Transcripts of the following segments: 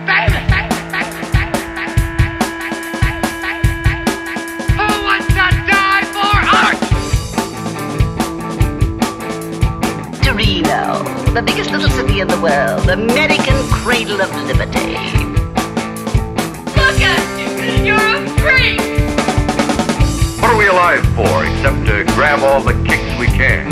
Who wants to die for art? Torino, the biggest little city in the world, American cradle of liberty. Look at you! You're a freak! What are we alive for except to grab all the kicks we can?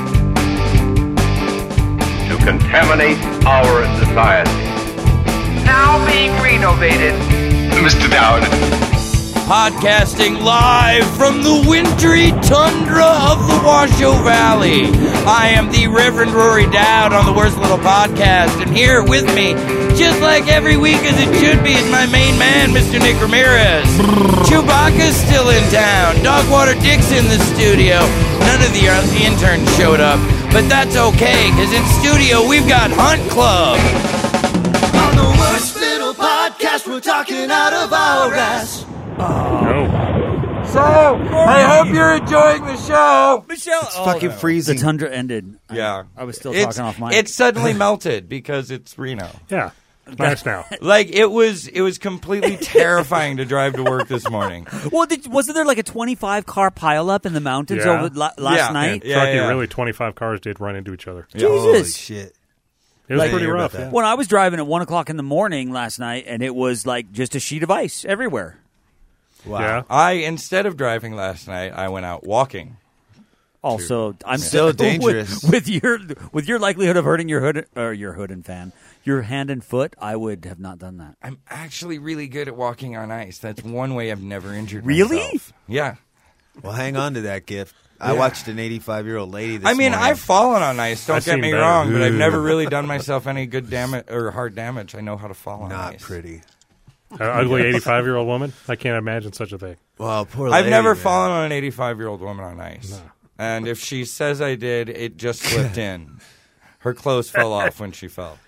To contaminate our society. Now being renovated. Mr. Dowd. Podcasting live from the wintry tundra of the Washoe Valley. I am the Reverend Rory Dowd on the Worst Little Podcast, and here with me, just like every week as it should be, is my main man, Mr. Nick Ramirez. Chewbacca's still in town. Dogwater Dick's in the studio. None of the interns showed up, but that's okay, because in studio we've got Hunt Club. On the Worst Little Podcast, we're talking out of our ass. So, I hope you're enjoying the show. Michelle, It's fucking freezing. The tundra ended. Yeah. I was still talking off mic. It suddenly melted because it's Reno. Yeah. It's nice now. Like, it was completely terrifying to drive to work this morning. Well, wasn't there like a 25-car pileup in the mountains Yeah. over last night? Yeah, Truckee, yeah. really, 25 cars did run into each other. Holy Jesus. shit. It was Like- pretty I hear rough. about that. When I was driving at 1 o'clock in the morning last night, and it was like just a sheet of ice everywhere. Wow. Yeah. Instead of driving last night, I went out walking. Also, I'm Still dangerous. with your likelihood of hurting your hood or your hood and fan, your hand and foot. I would have not done that. I'm actually really good at walking on ice. That's one way I've never injured Really? myself. Yeah. Well, hang on to that gift. I watched an 85-year-old lady this I mean, morning. I've fallen on ice, don't I've get seen me better. wrong, but I've never really done myself any good damage or hard damage. I know how to fall on Not ice. pretty. An ugly 85-year-old woman? I can't imagine such a thing. Well, poor I've lady, never man. fallen on an 85-year-old woman on ice. No. And if she says I did, it just slipped in. Her clothes fell off when she fell.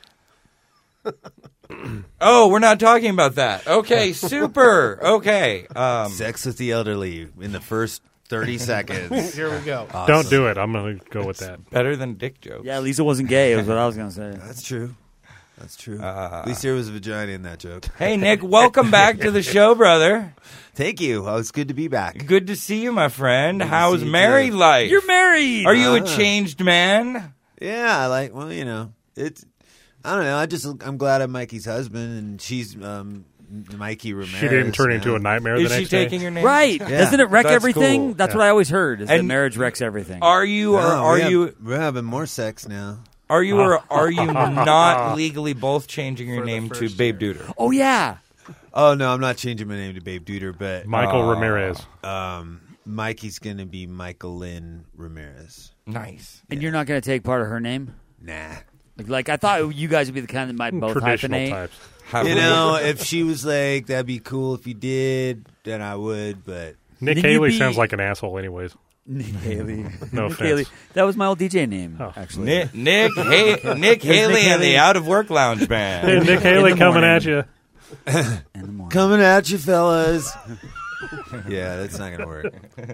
Oh, we're not talking about that. Okay, super. Okay. Sex with the elderly in the first 30 seconds. Here we go. Awesome. Don't do it. I'm going to go with that. Better than dick jokes. Yeah, Lisa wasn't gay. Is what I was gonna say. That's true. That's true. At least there was a vagina in that joke. Hey, Nick, welcome back to the show, brother. Thank you. Oh, it's good to be back. Good to see you, my friend. Good to How's see you, married too. life? You're married. Are you a changed man? Yeah, well, you know, it's. I don't know. I'm glad I'm Mikey's husband, and she's Mikey Ramirez. She didn't turn now. into a nightmare the Is she next day. taking your name? Right? Yeah. Doesn't it wreck That's everything? cool. That's Yeah. what I always heard. Is that And- marriage wrecks everything. Are you or No, are you We're having more sex now. are you or are you not legally both changing your For the name to first Babe year. Duder? Oh yeah. Oh no, I'm not changing my name to Babe Duder, but Michael Ramirez. Mikey's gonna be Michael Lynn Ramirez. Nice. And you're not gonna take part of her name? Nah. Like I thought you guys would be the kind that might both Traditional hyphenate. types. You know, if she was like, that'd be cool if you did, then I would, but Nick Then you'd Haley be- sounds like an asshole anyways. Nick Haley. No Nick offense. Haley. That was my old DJ name, Oh. actually. Nick Haley and the Out of Work Lounge Hey, Band. Nick Haley the coming morning. at you. In the morning. coming at you, fellas. Yeah, that's not gonna work.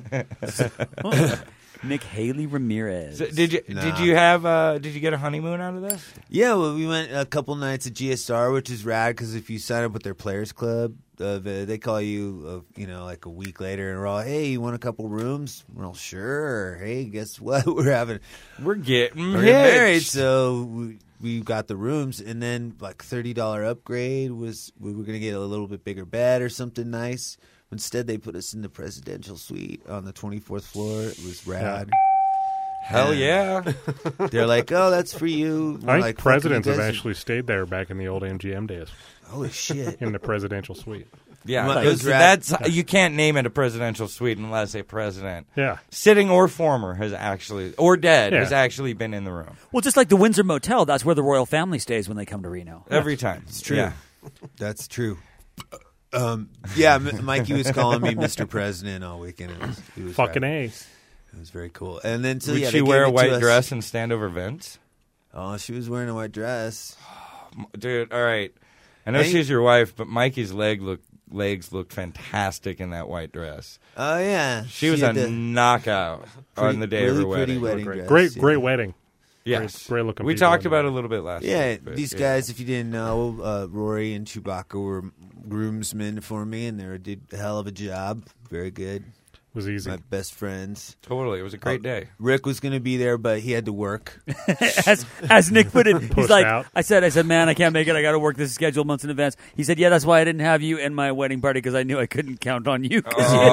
Nick Haley Ramirez. So did you Nah. did you get a honeymoon out of this? Yeah, well, we went a couple nights at GSR, which is rad because if you sign up with their Players Club, they call you, like a week later, and we're all, hey, you want a couple rooms? We're all, sure. Hey, guess what? We're We're getting getting married, hitched. so we got the rooms, and then like $30 upgrade was we were gonna get a little bit bigger bed or something nice. Instead, they put us in the presidential suite on the 24th floor. It was rad. Hell yeah. They're like, oh, that's for you. We're I think like, fuck, presidents you have guys are- actually stayed there back in the old MGM days Holy shit. in the presidential suite. Yeah, Well, because it was rad. that's you can't name it a presidential suite unless a president, Yeah. sitting or former, has actually or dead Yeah. has actually been in the room Well, just like the Windsor Motel, that's where the royal family stays when they come to Reno. every time. It's true. Yeah. That's true. Yeah, Mikey was calling me Mr. President all weekend. It was Fucking rad. A. It was very cool. And then so Would yeah, she they wear gave a it to white us. dress and stand over Vince? Oh, she was wearing a white dress. Dude, all right. I know Hey. she's your wife, but Mikey's legs looked fantastic in that white dress. Oh yeah, She was a had the knockout pretty- on the day really of her pretty wedding. wedding dress. Great, yeah. great wedding. Yes. Great looking We people talked in about there. it a little bit last Yeah, week. but these guys, if you didn't know, Rory and Chewbacca were groomsmen for me, and they did a hell of a job. Very good. It was easy. My best friends. Totally. It was a great day. Rick was going to be there, but he had to work. As Nick put it, he's Pushed like, out. I said, man, I can't make it. I got to work this schedule months in advance. He said, yeah, that's why I didn't have you in my wedding party because I knew I couldn't count on you.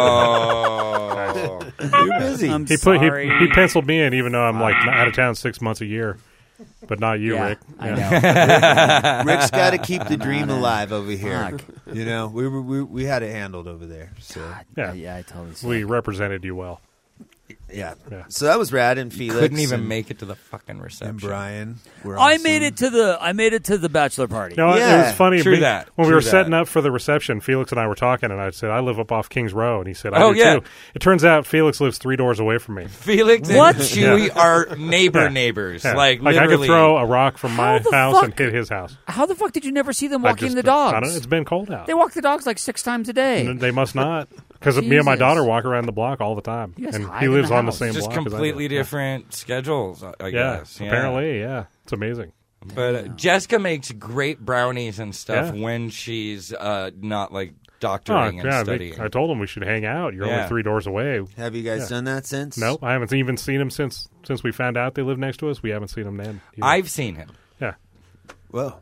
Oh. You're busy. I'm He sorry. he penciled me in, even though I'm like out of town 6 months a year, but not you, Yeah, Rick. I Yeah. know. Rick's got to keep the dream alive over here. Fuck. You know, we had it handled over there. So Yeah. I totally see. We represented you well. yeah. Yeah. So that was rad, and Felix Couldn't even and, make it to the fucking reception. and Brian. Were I awesome. made it to the bachelor party. No, it Yeah. was funny. True that. When we True were setting that. up for the reception, Felix and I were talking, and I said, I live up off Kings Row. And he said, I Oh, do yeah. too. It turns out Felix lives 3 doors away from me. Felix and What? Chewy are neighbors. Yeah. Like I could literally. throw a rock from my How the house fuck? and hit his house. How the fuck did you never see them I walking just- the dogs? I don't know. It's been cold out. They walk the dogs like 6 times a day. They must not. Because me and my Jesus. daughter walk around the block all the time. You guys And hide he in lives the on the house. same just block as I do. completely different schedules, I Yeah, guess. Yeah. apparently, yeah. It's amazing. But Jessica makes great brownies and stuff Yeah. when she's not like Oh, doctoring and yeah, studying. I told him we should hang out. You're Yeah. only 3 doors away. Have you guys Yeah. done that since? Nope, I haven't even seen him since we found out they live next to us. We haven't seen him then. either. I've seen him. Yeah, Well,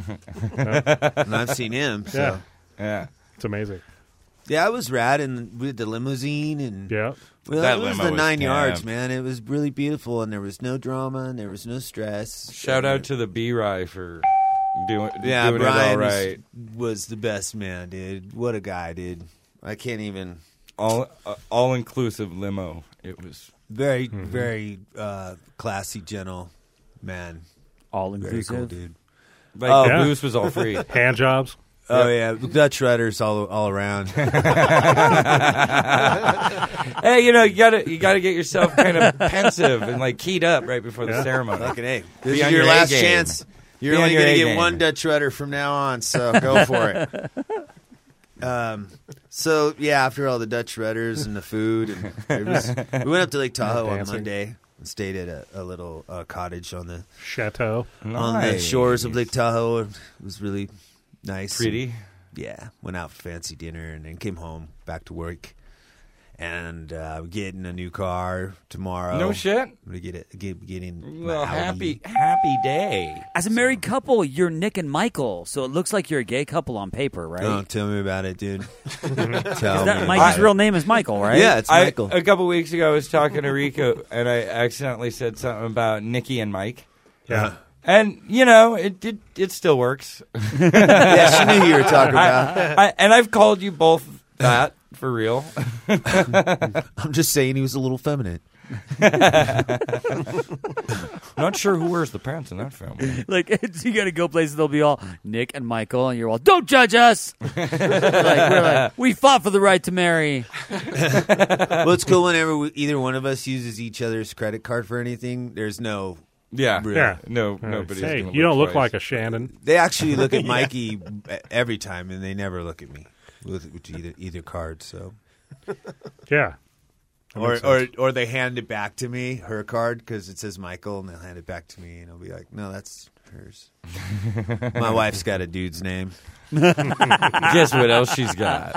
and I've seen him. So. Yeah. Yeah. it's amazing. Yeah, it was rad, and we had the limousine, and Yeah. well, That it was limo the was 9 yards, camp. man. It was really beautiful, and there was no drama, and there was no stress. Shout out to the B-Rye for doing it all Brian right. was the best man, dude. What a guy, dude. I can't even. All inclusive limo. It was Very, very classy, gentle man. All Very inclusive. cool, dude. like Oh, the yeah. booze was all free. Hand jobs. Oh yeah, Dutch rudders all around. Hey, you gotta get yourself kind of pensive and like keyed up right before the Yeah. ceremony. Fucking A. Be This is on your your last A game. chance. You're Be on only your going to A get game. one Dutch rudder from now on, so go for it. So yeah, after all the Dutch rudders and the food, and we went up to Lake Tahoe on Dancing. Monday and stayed at a little cottage on the Chateau. shores of Lake Tahoe. It was really nice, Pretty. Yeah, went out for fancy dinner and then came home back to work. And we're getting a new car tomorrow. No shit. I'm gonna getting Well, my Audi. happy day. As a married couple, you're Nick and Michael, so it looks like you're a gay couple on paper, right? Oh, tell me about it, dude. Tell me. That, Mikey's real name is Michael, right? Yeah, it's Michael. A couple weeks ago, I was talking to Rico, and I accidentally said something about Nikki and Mike. Yeah. And it still works. Yeah, she knew who you were talking about. And I've called you both that for real. I'm just saying he was a little feminine. Not sure who wears the pants in that family. Like, you got to go places, they'll be all Nick and Michael, and you're all, don't judge us! we're like, we fought for the right to marry. Well, it's cool whenever either one of us uses each other's credit card for anything. There's no. Yeah, Yeah. No, nobody's. Hey, gonna you don't look twice. like a Shannon. They actually look at Mikey every time, and they never look at me with either card. So, Yeah. That makes sense. or they hand it back to me, her card, because it says Michael, and they'll hand it back to me, and I'll be like, no, that's hers. My wife's got a dude's name. Guess what else she's got?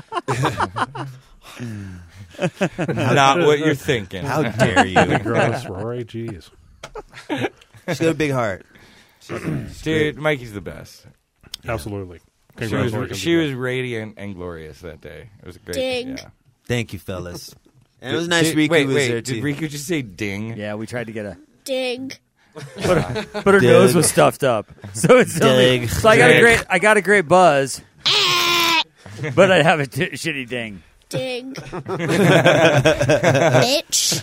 Not what you're thinking. How dare you? Gross, Rory. Jeez. She's got a big heart. Dude, Mikey's the best. Absolutely. She Congratulations. was radiant and glorious that day. It was a great. Ding. Yeah. Thank you, fellas. And it was nice Riku wait, was there, did too. Riku just say ding? Yeah, we tried to get a... Dig. But her nose was stuffed up. So it's only, Dig. so I got a great buzz. But I have a shitty ding. Dig. Bitch.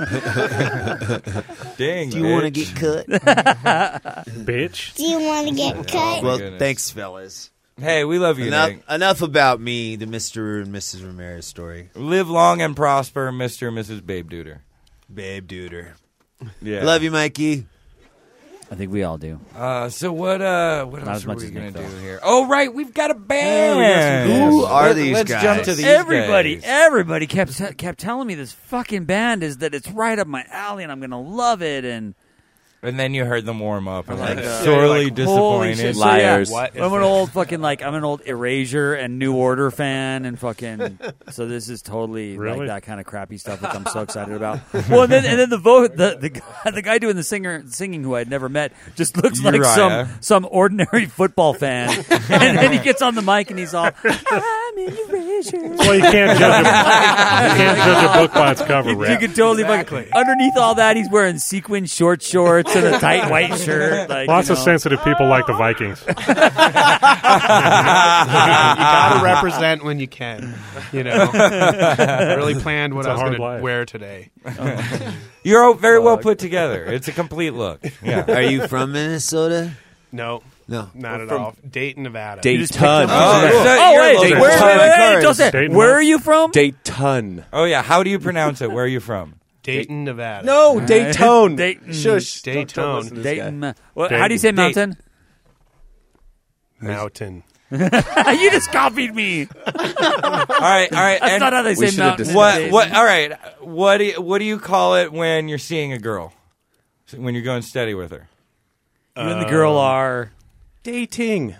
Ding. Do you want to bitch. get cut? Bitch. Do you want to get cut? Well, goodness. thanks, fellas. Hey, we love you, Nick. Enough about me, the Mr. and Mrs. Ramirez story. Live long and prosper, Mr. and Mrs. Babe Duder. Babe duder. Yeah. Love you, Mikey. I think we all do. So what else as are much we as going to Nick, do though. here? Oh, right. We've got a band. Yeah, we got some Who are these Let's guys? jump to these guys. Everybody kept telling me this fucking band is that it's right up my alley and I'm gonna love it. And And then you heard them warm up and Like, sorely Holy disappointed. shit. So, Liars. yeah, I'm an old fucking I'm an old Erasure and New Order fan, and fucking. So this is totally Really? like that kind of crappy stuff, which I'm so excited about. Well, and then the guy doing the singing who I'd never met just looks like Uriah. some ordinary football fan, and then he gets on the mic and he's all, "I'm in Erasure." Well, you can't judge a book by its cover, You Rick. could totally fucking. Underneath all that, he's wearing sequin short shorts and a tight white shirt. Like, Lots you of know. sensitive people like the Vikings. You gotta represent when you can. You know, I really planned what It's a I was hard going life. to wear today. You're all very well put together. It's a complete look. Yeah. Are you from Minnesota? No, No. not at all. Dayton, Nevada. Dayton. Oh, wait, Dayton. wait, Joseph, Dayton. where are you from? Dayton. Oh, yeah. How do you pronounce it? Where are you from? Dayton, Nevada. No, Dayton. Dayton. Shush. Dayton. Don't listen to this guy. Dayton. How do you say mountain? Mountain. You just copied me. All right. That's and not how they we say should have mountain. discussed what? All right. What do you call it when you're seeing a girl? When you're going steady with her? You and the girl are. Dating.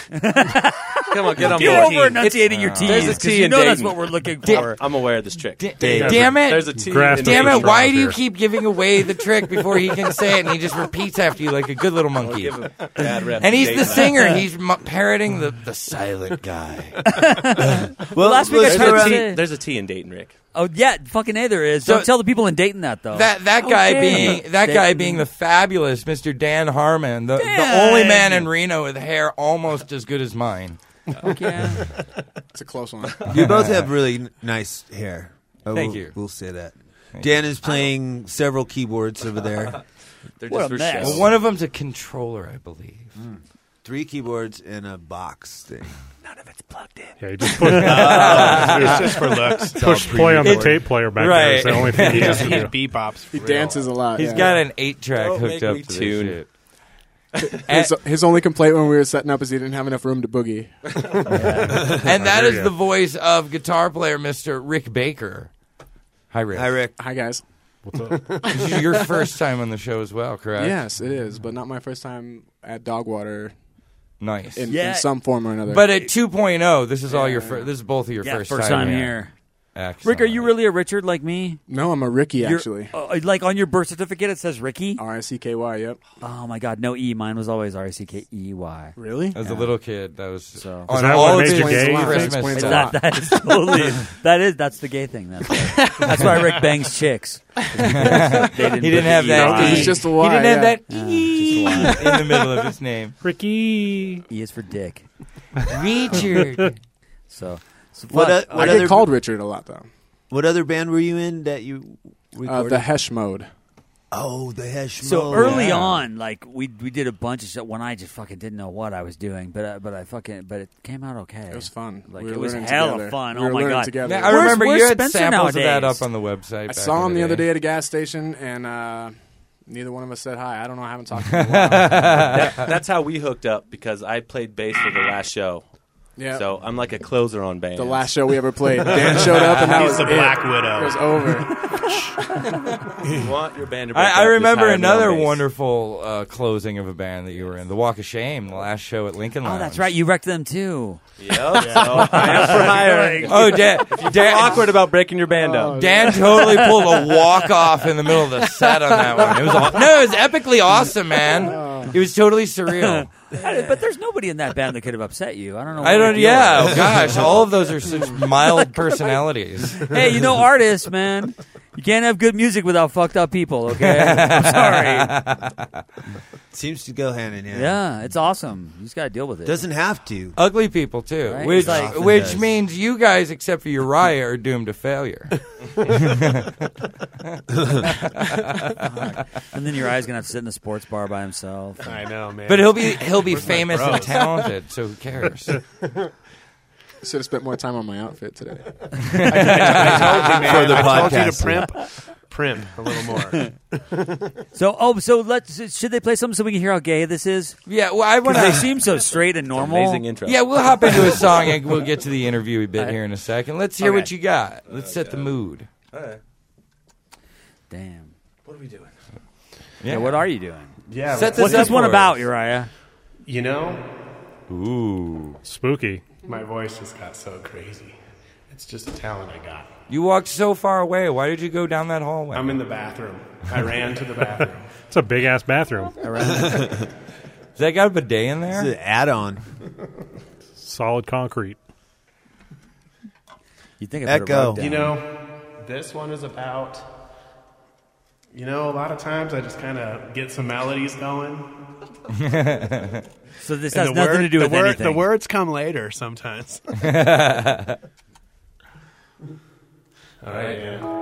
Come on, get on You're board. over enunciating your T's. There's a 'cause T you in know that's Dayton. what we're looking for. I'm aware of this trick. Damn it. There's a T. Grass in Damn doesn't it, grow why up do you here. keep giving away the trick before he can say it and he just repeats after you like a good little monkey? Give him bad rep. And he's the Dayton. singer. He's parroting the silent guy. Well, last week I let's tried go to around- say. There's a T in Dayton, Rick. Oh yeah, fucking A there is. So- Don't tell the people in Dayton that though. That guy Okay. being the fabulous Mr. Dan Harmon, the Dan. only man in Reno with hair almost as good as mine. Okay. It's a close one. You both have really nice hair. Thank we'll, you. We'll say that. Dan is playing several keyboards over there. They're What just a for mess. show. Well, one of them's a controller, I believe. 3 keyboards and a box thing. Yeah, you just put, It's just for looks. push play on the tape player back there. It's Right. the only thing He you just have to he do. bebops. He dances a lot. He's yeah. got an 8-track Don't hooked make up me to this tune. shit. His only complaint when we were setting up is he didn't have enough room to boogie. And that there is you the go. voice of guitar player Mr. Rick Baker. Hi, Rick. Hi, Rick. Hi, guys. What's up? This is your first time on the show as well, correct? Yes, it is, but not my first time at Dogwater Nice. in Yeah. some form or another. But at 2.0, this is all your this is both of your Yeah, first time here. Excellent. Rick, are you really a Richard like me? no, I'm a Ricky, You're- actually. like on your birth certificate, it says Ricky. R-I-C-K-Y, yep. Oh my God, no E. Mine was always R-I-C-K-E-Y. Really? As a little kid, that was So- on Is that all what of made his you gay, you think? Christmas Explains a stuff. lot. That is totally that's the gay thing. That's why Rick bangs chicks. He He didn't have that. It's E. just a He Y, didn't have yeah. that E in the middle of his name. Ricky. E is for dick. Richard. So What fuck. a- I what get other- called Richard a lot, though. What other band were you in that you recorded? The Hesh Mode. Oh, the Hesh So Mode. early Yeah. on, like we did a bunch of shit when I just fucking didn't know what I was doing, but it came out okay. It was fun. Like We it were was learning hella together. fun. We oh were my learning God! together. Yeah, I Where's- remember where's you had Spencer samples of that nowadays? up on the website. I back saw in him the other day at a gas station, and neither one of us said hi. I don't know. I haven't talked to him in a while. That's how we hooked up because I played bass for the last show. Yeah. So I'm like a closer on bands. The last show we ever played. Dan showed up, and that He's was the it. Black Widow. It was over. You want your band to break I up, just remember hire me on another bass. wonderful closing of a band that you were in, the Walk of Shame, the last show at Lincoln Lounge. Oh, that's right. You wrecked them too. Yep. So I am for hire. Oh, Dan, Awkward about breaking your band up. Dan totally pulled a walk off in the middle of the set on that one. It was epically awesome, man. It was totally surreal. But there's nobody in that band that could have upset you. I don't know. I what don't. your deal Yeah. is. Oh gosh, all of those are such mild personalities. Hey, you know, artists, man. You can't have good music without fucked up people. Okay, I'm sorry. Seems to go hand in hand. Yeah, it's awesome. You just got to deal with it. Doesn't have to. Ugly people too, Right? which Often which does. means you guys, except for Uriah, are doomed to failure. And then your eye's gonna have to sit in the sports bar by himself. I know, man. But he'll be Where's my famous and bros? talented, so who cares? Should have spent more time on my outfit today. For the I told you to podcast. primp a little more. So should they play something so we can hear how gay this is? Yeah, well, I want They to. seem so straight and normal. Amazing intro. Yeah, we'll hop into a song and we'll get to the interview bit here in a second. Let's hear Okay. what you got. Let's set the mood. Damn. What are we doing? Yeah, what are you doing? Yeah. Set What's this this up one for about, us. Uriah? You know, Ooh, spooky. my voice just got so crazy. It's just a talent I got. You walked so far away. Why did you go down that hallway? I'm in the bathroom. I ran to the bathroom. It's a big ass bathroom. Has that got a bidet in there? It's an add-on. Solid concrete. You think I put a Echo. rug down. You know, this one is about. You know, a lot of times I just kind of get some melodies going. So this And has nothing to do with anything. The words come later sometimes. All right, yeah.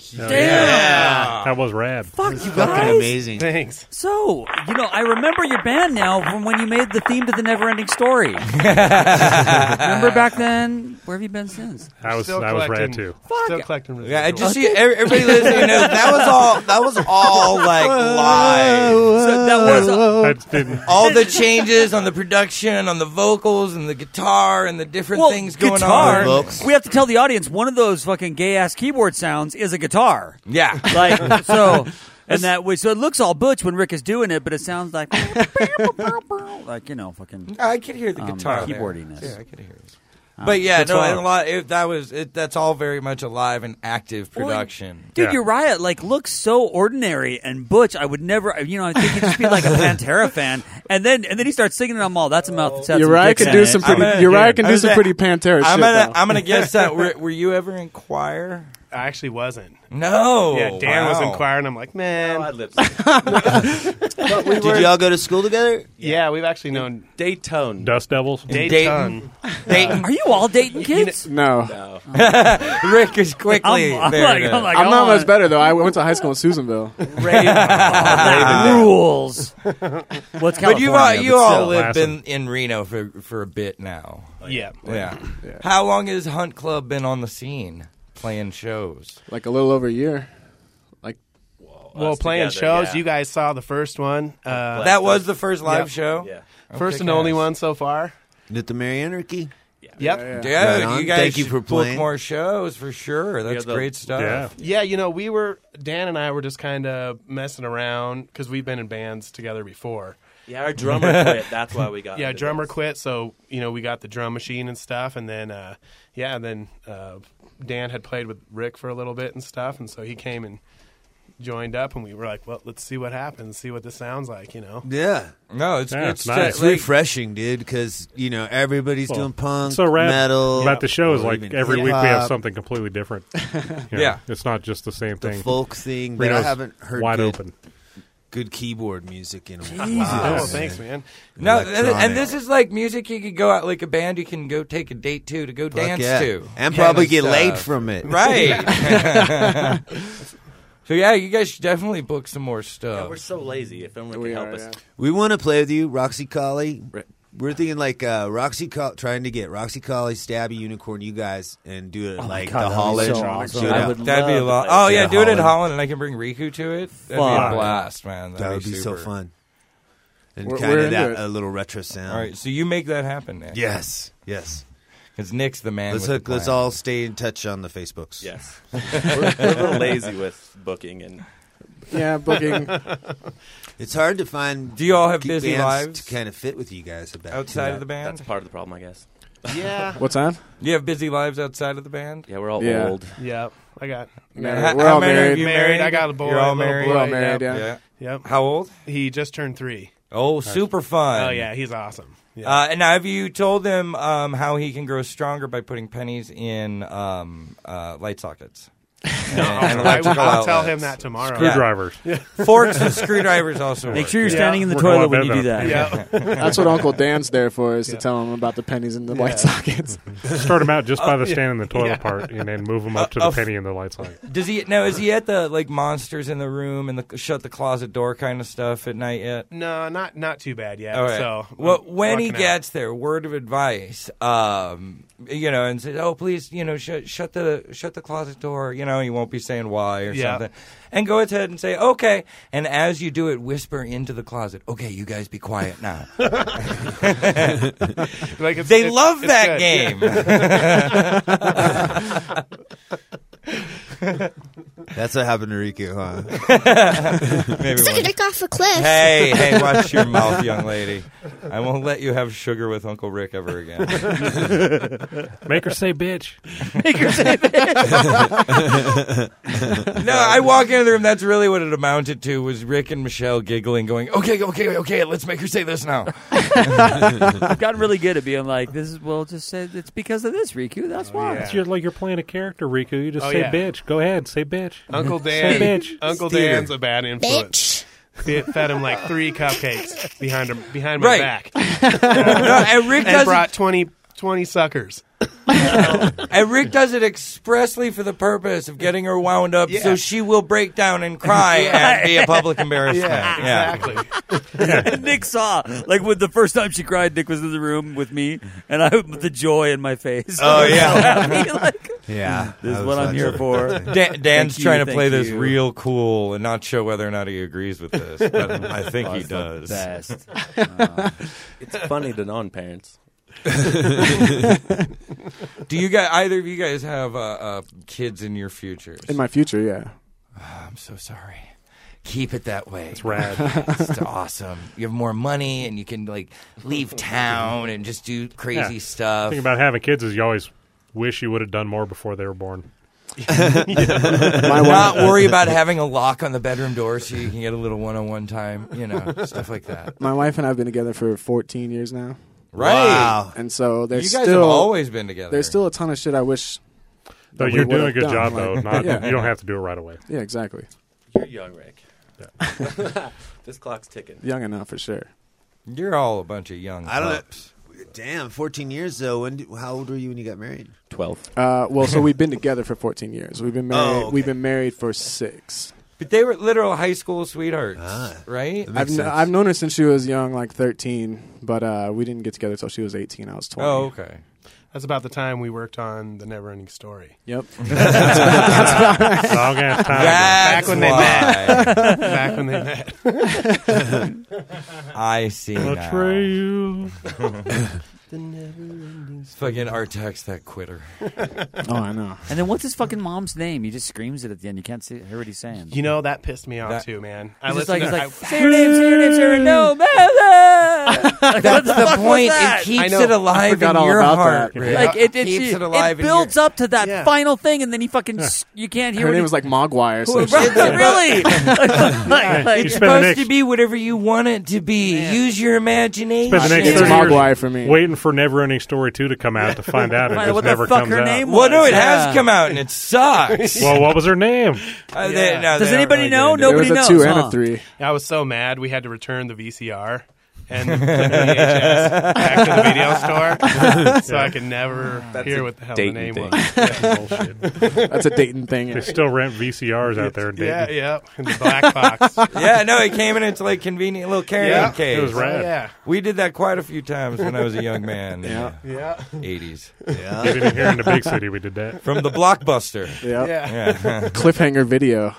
Oh, Damn. That was rad. Fuck you Fucking guys. amazing. Thanks. So, I remember your band now from when you made the theme to the Neverending Story. Remember back then? Where have you been since? That was rad too. Still collecting residuals. Yeah, just see everybody listening knows that was all like live. So that was That didn't. All the changes on the production, on the vocals, and the guitar, and the different things going guitar, on. Folks. We have to tell the audience one of those fucking gay ass keyboard sounds is a guitar. Yeah. Like so. And that way, so it looks all butch when Rick is doing it, but it sounds like fucking I could hear the guitar there. keyboardiness. Yeah, I could hear it. But yeah, That's no, all. and a lot. That's all very much a live and active production. Dude, Yeah. Uriah looks so ordinary and butch. I would never, I think he'd just be like a Pantera fan. And then he starts singing, and I'm all, that's a mouth that's had some Uriah dicks can in do it. some pretty. Uriah can do some pretty Pantera shit. I'm gonna guess that. Were you ever in choir? I actually wasn't. No. Yeah, Dan was Wow. inquiring. I'm like, man. I lived Did y'all go to school together? Yeah, we've actually known Dayton. Dust Devils. Dayton. Are you all Dayton kids? No. Rick is quickly I'm there. like, I'm I not want- much better though. I went to high school in Susanville. That rules. What's But you California? all still. lived Awesome. in Reno for a bit now. Yeah. Yeah. How long has Hunt Club been on the scene, playing shows? Like a little over a year. Well, Us playing together, shows, yeah. you guys saw the first one. That was the first live Yep. show. Yeah. First Okay, and only guys. one so far. At the Merry Anarchy? Yep. Yeah, Right on. you guys Thank you should for book playing. more shows for sure. That's the- great stuff. Yeah. Yeah, Dan and I were just kind of messing around because we've been in bands together before. Yeah, our drummer quit. That's why we got. Yeah, into drummer this. quit, so we got the drum machine and stuff, and then Dan had played with Rick for a little bit and stuff, and so he came and joined up, and we were like, well, let's see what happens, see what this sounds like, Yeah. No, it's Yeah, it's it's nice. It's refreshing, dude, because, everybody's Well, doing punk, so rad metal. about the show is or like even every week we have hip-hop, something completely different. Yeah. It's not just the same the thing. folk thing, but I Reno's haven't heard wide good, open. good keyboard music in a while. Oh, thanks, man. No, Electronic. and this is like music you could go out, like a band you can go take a date to go Fuck dance yeah. to. And kind probably of get laid stuff. from it. Right. So yeah, you guys should definitely book some more Yeah, stuff. we're so lazy. If anyone can help us. We want to play with you, Roxy Collie. We're thinking like trying to get Roxy Collie, Stabby Unicorn, you guys, and do it like God, the that'd be Holland. so awesome. shootout. I would That'd be a love lot. to play Oh with yeah, you. do it in Holland. Holland, and I can bring Riku to it. That'd be a Fuck. blast, man. That would be so super. fun. And We're kind of into that it. a little retro sound. All right, so you make that happen, Nick. Yes. Because Nick's the man. Let's with the let's plan. all stay in touch on the Facebooks. Yes, we're a little lazy with booking and. Yeah, booking. It's hard to find. Do you all have bands busy lives to kind of fit with you guys about outside of the band? That's part of the problem, I guess. Yeah. What's that? You have busy lives outside of the band? Yeah, we're all Yeah. old. Yep. I got Married. How- We're how all many married. of you married. I got a boy. You're all a little married? boy, We're all married, Yep. yeah. Yep. How old? He just turned 3. Oh, super fun. Oh, yeah. He's awesome. Yeah. And now, have you told him how he can grow stronger by putting pennies in light sockets? And electrical I'll tell outlets. him that tomorrow. Screwdrivers. Forks and screwdrivers also Make work. sure you're standing in the We're toilet going when you to do bed that. Yeah. That's what Uncle Dan's there for, is to tell him about the pennies and the light sockets. Start them out just by the stand in the toilet part, and then move them up to the penny in the light socket. Does he now? Is he at the like monsters in the room and the shut the closet door kind of stuff at night yet? No, not too bad yet. All right. So well, I'm when he working out. gets there, word of advice, and says, "Oh, please, shut the closet door." You won't be saying why or Yeah. something, and go ahead and say, "Okay." And as you do it, whisper into the closet, "Okay, you guys be quiet now." Like They love it's that good. game. That's what happened to Riku, huh? Maybe It's like a one. dick off a cliff. Hey, watch your mouth, young lady. I won't let you have sugar with Uncle Rick ever again. Make her say bitch. No, I walk into the room. That's really what it amounted to, was Rick and Michelle giggling, going, okay, let's make her say this now. I've gotten really good at being like, just say it's because of this, Riku. That's why. It's like you're playing a character, Riku. You just Oh, say yeah. bitch. Go ahead, say bitch. Uncle Say Dan. bitch. Uncle Steer. Dan's a bad influence. Fed him like 3 cupcakes behind my Right. back. No, and Rick And doesn't. brought 20 20 suckers. And Rick does it expressly for the purpose of getting her wound up so she will break down and cry and be a public embarrassment. Exactly. And Nick saw, like, when the first time she cried, Nick was in the room with me, and I with the joy in my face. Oh, yeah. So happy, like, Yeah. this is what I'm here for. Dan's trying to play this you. real cool and not show whether or not he agrees with this, but I think he does. Best. It's funny to non-parents. Do you guys, either of you guys, have kids in your futures? In my future, yeah. I'm so sorry. Keep it that way. It's rad. It's awesome. You have more money, and you can like leave town and just do crazy stuff. The thing about having kids is you always wish you would have done more before they were born. Not worry about having a lock on the bedroom door so you can get a little one-on-one time. You know, stuff like that. My wife and I have been together for 14 years now. Right. Wow. And so there's You guys still have always been together. There's still a ton of shit I wish. Though that you're we doing a would've good done, job, like- though. Yeah. You don't have to do it right away. Yeah, exactly. You're young, Rick. Yeah. This clock's ticking. Young enough for sure. You're all a bunch of young I don't know. pups. Damn, 14 years though. How old were you when you got married? 12. Well, so we've been together for 14 years. We've been married. okay. We've been married for 6. But they were literal high school sweethearts, right? I've known her since she was young, like 13. But we didn't get together until she was 18. I was 20. Oh, okay. That's about the time we worked on The Neverending Story. Yep. Back when they met. Back when they met. I see now. Atreyu. Fucking Artax, that quitter. Oh, I know. And then what's his fucking mom's name? He just screams it at the end. You can't hear what he's saying. You know, that pissed me off too, man. He's just like, say your name, say your name, no, That's the point. It keeps it alive in your heart. Rick. Like it keeps it alive. It builds up to that final thing, and then he fucking you can't hear. Her name was like Mogwai. So really? It's supposed to be whatever you want it to be. Use your imagination. Spend the next It's 30 Mogwai years for me. waiting for Neverending Story 2 to come out to find out. It just never comes out. Well, no, it has come out, and it sucks. Well, what was her name? Does anybody know? Nobody knows. There was a 2 and a 3. I was so mad we had to return the VCR and the VHS back to the video store so I could never hear what the hell the name was. That's a Dayton thing. They still rent VCRs out there in Dayton. Yeah, in the black box. Yeah, no, it came in its like convenient little carrying case. It was rad. Yeah. We did that quite a few times when I was a young man. Yeah. Yeah. 80s. Yeah. Even here in the big city, we did that. From the Blockbuster. Yep. Yeah. Cliffhanger Video.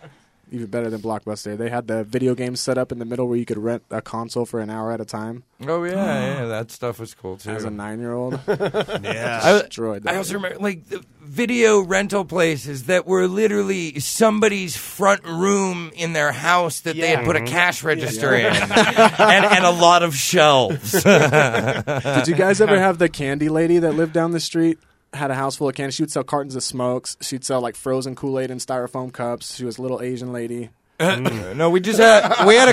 Even better than Blockbuster. They had the video game set up in the middle where you could rent a console for an hour at a time. Oh, yeah, that stuff was cool, too. As a 9-year-old. Yeah. Destroyed that. I also remember, like, the video rental places that were literally somebody's front room in their house that they had put a cash register in and a lot of shelves. Did you guys ever have the candy lady that lived down the street? Had a house full of candy. She would sell cartons of smokes. She'd sell like frozen Kool-Aid in styrofoam cups. She was a little Asian lady. No, we had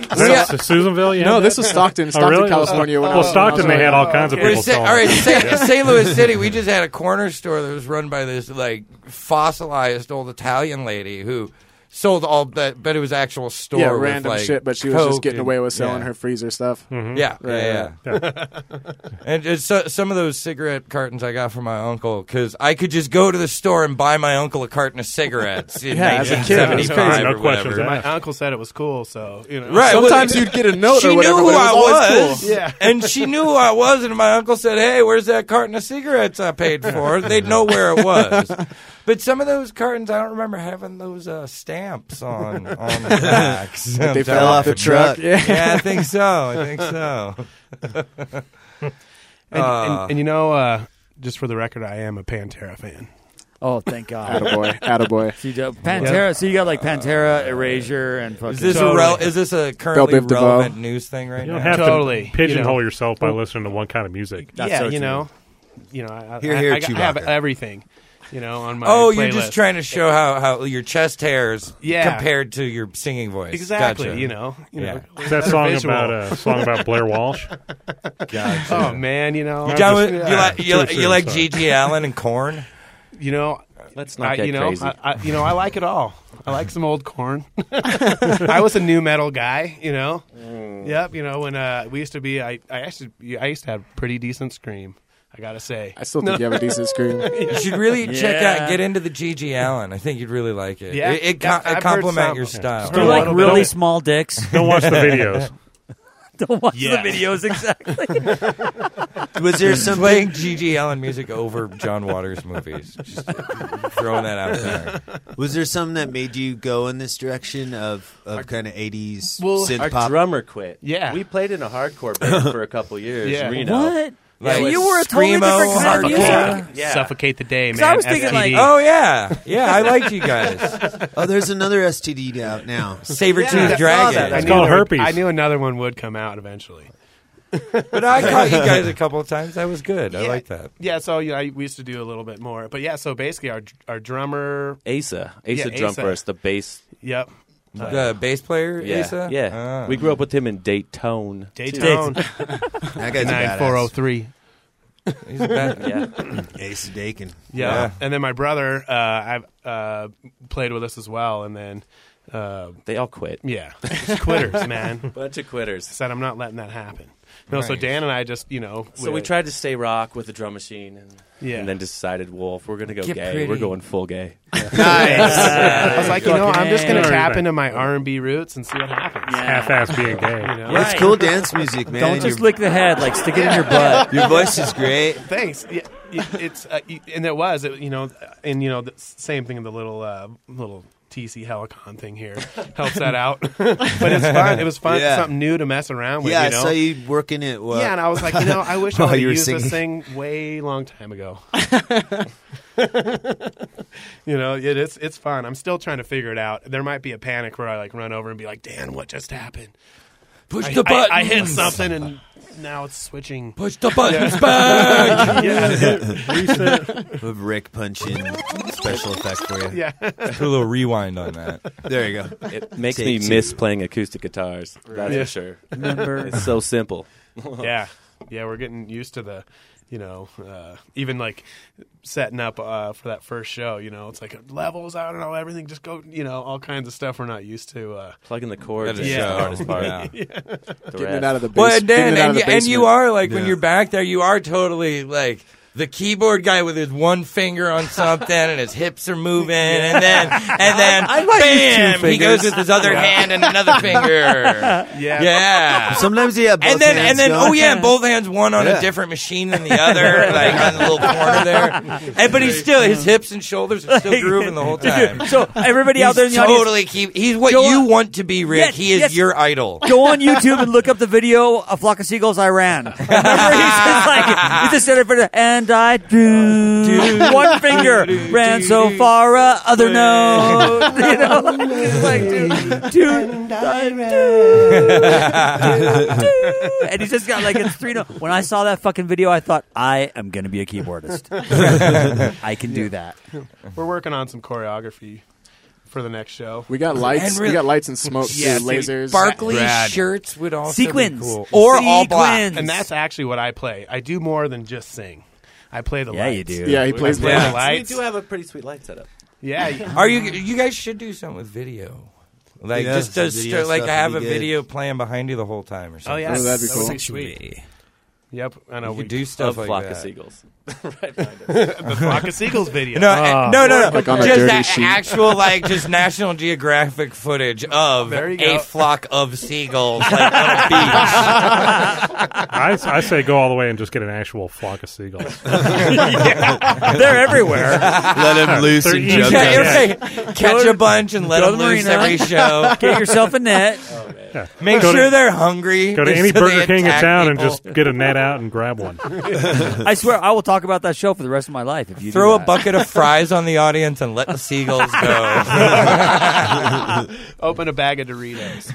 a Susanville? No, this was Stockton, really? California. Well, Stockton, they had all kinds of people selling. All right, St. Louis City, we just had a corner store that was run by this like fossilized old Italian lady who sold all that, but it was actual store. Yeah, with, random like, shit, but she was just Coke getting away with selling yeah. her freezer stuff. Mm-hmm. Yeah. And it's, some of those cigarette cartons I got from my uncle, because I could just go to the store and buy my uncle a carton of cigarettes in as a kid, 1975 no or questions whatever. asked. My uncle said it was cool, so, you know. Right. Sometimes you'd get a note She or whatever, knew but who it was I always was. cool. Yeah. And she knew who I was, and my uncle said, "Hey, where's that carton of cigarettes I paid for?" They'd know where it was. But some of those cartons, I don't remember having those stamps on the backs. They fell off the truck. Yeah, I think so. And you know, just for the record, I am a Pantera fan. Oh, thank God. Attaboy. So you do Pantera. So you got like Pantera, Erasure, and fucking. Is this a currently Bill Biv DeVoe. relevant news thing right You now? don't have Totally. to pigeonhole You know. yourself by listening to one kind of music. That's yeah, so you true. know, I have Chewbacca. everything, you know, on my Oh, playlist. you're just trying to show how your chest hairs Yeah. compared to your singing voice. Exactly, Gotcha. you know. Is that song visual. about Blair Walsh? Gotcha. Oh man, you know, John, Just- you like sorry. G.G. Allen and Korn? you know, Let's not get crazy. I like it all. I like some old Korn. I was a new metal guy, you know. Yep, you know when we used to be. I used to have pretty decent scream. I gotta say. I still think you have a decent scream. You should really check Yeah. out, get into the G.G. Allen. I think you'd really like it. Yeah. It I've heard complement some. your style. Do you like Don't- really don't- small dicks? Don't watch the videos. Don't watch Yeah. the videos exactly. Was there some Playing G.G. Allen music over John Waters movies. Just throwing that out there. Was there something that made you go in this direction of kind of 80s Well, synth Our pop? drummer quit. Yeah. We played in a hardcore band for a couple years. Yeah. Reno. What? Like So you were a totally screamo, different kind of hardcore. music. Yeah. Suffocate the day, 'Cause man. I was thinking, like, STD. Oh, yeah. Yeah, I liked you guys. Oh, there's another STD out now. Saber-toothed Yeah, I saw dragon. that. I It's knew called there- herpes. I knew another one would come out eventually. But I caught you guys a couple of times. That was good. I like that. Yeah, so we used to do a little bit more. But yeah, so basically our drummer. Asa Yeah, drum Asa. for us, the bass. Yep. The bass player, Yeah, Asa? yeah. Ah. We grew up with him in Daytone. Daytone That guy's a 9403. He's a bad. Yeah, badass. Ace Dakin. Yeah. And then my brother, I've played with us as well. And then, they all quit. yeah, just quitters, man. Bunch of quitters. Said I'm not letting that happen. No, so Nice. Dan and I just, So we tried to stay rock with the drum machine, Yeah. and then decided, well, if we're gonna go Get gay, pretty. we're going full gay. Nice. I was like, I'm just gonna Fucking tap A. into my R&B roots and see what happens. Half-ass being gay. You know? It's cool dance music, man. Don't and just your, lick the head. Like, stick it in your butt. your voice is great. Thanks. Yeah, it's and it was, and the same thing in the little TC Helicon thing here helps that out. But it's fun. It was fun. Yeah. Something new to mess around with. Yeah, you I know? saw you working it. Yeah, and I was like, I wish I While would you were used this singing. thing way long time ago. It's fun. I'm still trying to figure it out. There might be a panic where I like run over and be like, Dan, what just happened? Push I- the buttons. I hit something and now it's switching. Push the buttons back. With Rick punching special effect for you. Yeah. Do a little rewind on that. There you go. It makes Take me two. miss playing acoustic guitars. That's Yeah. for sure. Remember? It's so simple. Yeah, we're getting used to the, even like setting up for that first show. It's like levels. I don't know, everything. Just go. All kinds of stuff we're not used to. Plugging the chords At a is show. the hardest part. Yeah. The Getting rest. it out of the base. Well, getting Dan, it out of the and you basement. are like when Yeah. you're back there, you are totally like the keyboard guy with his one finger on something and his hips are moving, and then I like bam, his two he goes fingers. with his other hand and another finger. Yeah. Sometimes you have both And then, hands oh going. yeah, both hands, one on Yeah. a different machine than the other, like on the little corner there. But he's still, his hips and shoulders are still grooving the whole time. So everybody out there in the audience, totally he's what Go you on. want to be, Rick. Yes, He is yes. your idol. go on YouTube and look up the video "A Flock of Seagulls I Ran." Remember, he's just sitting for and I do one finger ran so far, other note. It's like and he's just got like it's 3 notes. When I saw that fucking video, I thought I am gonna be a keyboardist. I can do that. We're working on some choreography for the next show. We got lights. And We really- got lights and smoke. Yeah, too, lasers. Sparkly Rad. shirts would also Sequins. be cool. Or all black. Sequins. And that's actually what I play. I do more than just sing. I play the Yeah, lights. you do. Yeah, he plays play the the lights. lights. We do have a pretty sweet light setup. Yeah. Are you guys should do something with video. Like Yeah, just some video like stuff have a would be good. video playing behind you the whole time or something. Oh yeah, Oh, that'd be that would cool. be sweet. Yep, I know. You We could do stuff Of like Flock that. of Seagulls. Right behind us. the Flock of Seagulls video. No, no. Like on a Just dirty that sheet. actual, like, just National Geographic footage of There you go. a flock of seagulls, like, on a beach. I say go all the way and just get an actual flock of seagulls. They're everywhere. Let him loose They're and easy. jump Yeah, out. you're right. Catch a bunch and let go them to the loose marina. every show. Get yourself a net. Yeah. Make Go sure to- they're hungry. Go to so any they Burger King in attack town and people. just get a net out and grab one. I swear, I will talk about that show for the rest of my life if you Throw do a that. bucket of fries on the audience and let the seagulls go. Open a bag of Doritos.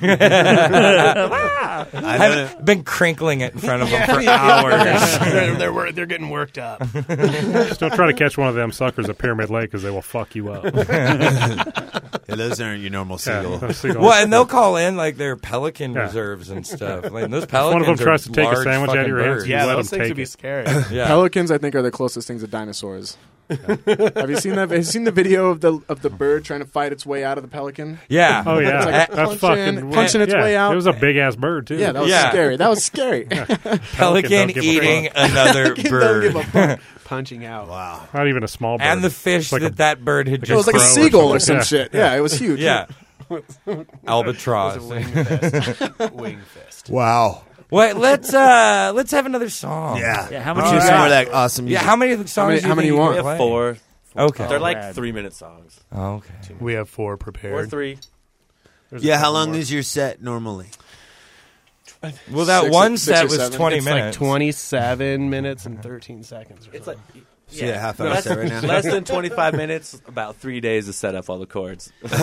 I've been crinkling it in front of them for hours. they're getting worked up. Just don't try to catch one of them suckers at Pyramid Lake because they will fuck you up. Yeah, those aren't your normal seagull. those seagulls. Well, and they'll call in like their pelican Yeah. reserves and stuff. Like those If pelicans one of them tries are to take a large sandwich out of fucking your hands, birds. you Yeah, let those them things take would be it. scary. Yeah. Pelicans, I think, are the closest things to dinosaurs. Have you seen that? Have you seen the video of the bird trying to fight its way out of the pelican? Yeah. Oh yeah, It's like that's fucking punching its way out. It was a big ass bird too. Yeah, that was scary. That was scary. Pelican don't give a eating fuck. another bird. Punching out. Wow. Not even a small bird. And the fish It's like that bird had It was just like a crow or seagull or something. some Yeah. shit. Yeah, it was huge. Yeah. Albatross. It was a wing fist. Wing fist. Wow. Wait, let's have another song. Yeah. how Would much you you some got? of that awesome Yeah, music? how many songs how many you want? We have 4. Okay. They're like rad. 3-minute songs. Okay. We have 4 Or prepared. 3. Yeah, how long is your set normally? Well, that 6 one or set was 7. 20 It's like minutes. 27 minutes and 13 seconds. Or It's like something. So yeah, half hour set right now. less than 25 minutes. About 3 days to set up all the chords. Shitty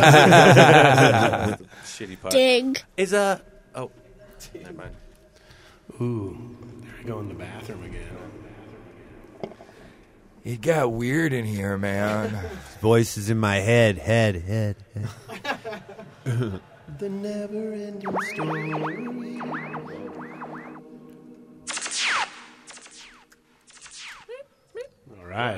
part. Dig. Is oh, never mind. Ooh, there we go in the bathroom again. It got weird in here, man. Voice is in my head. The never-ending story. All right.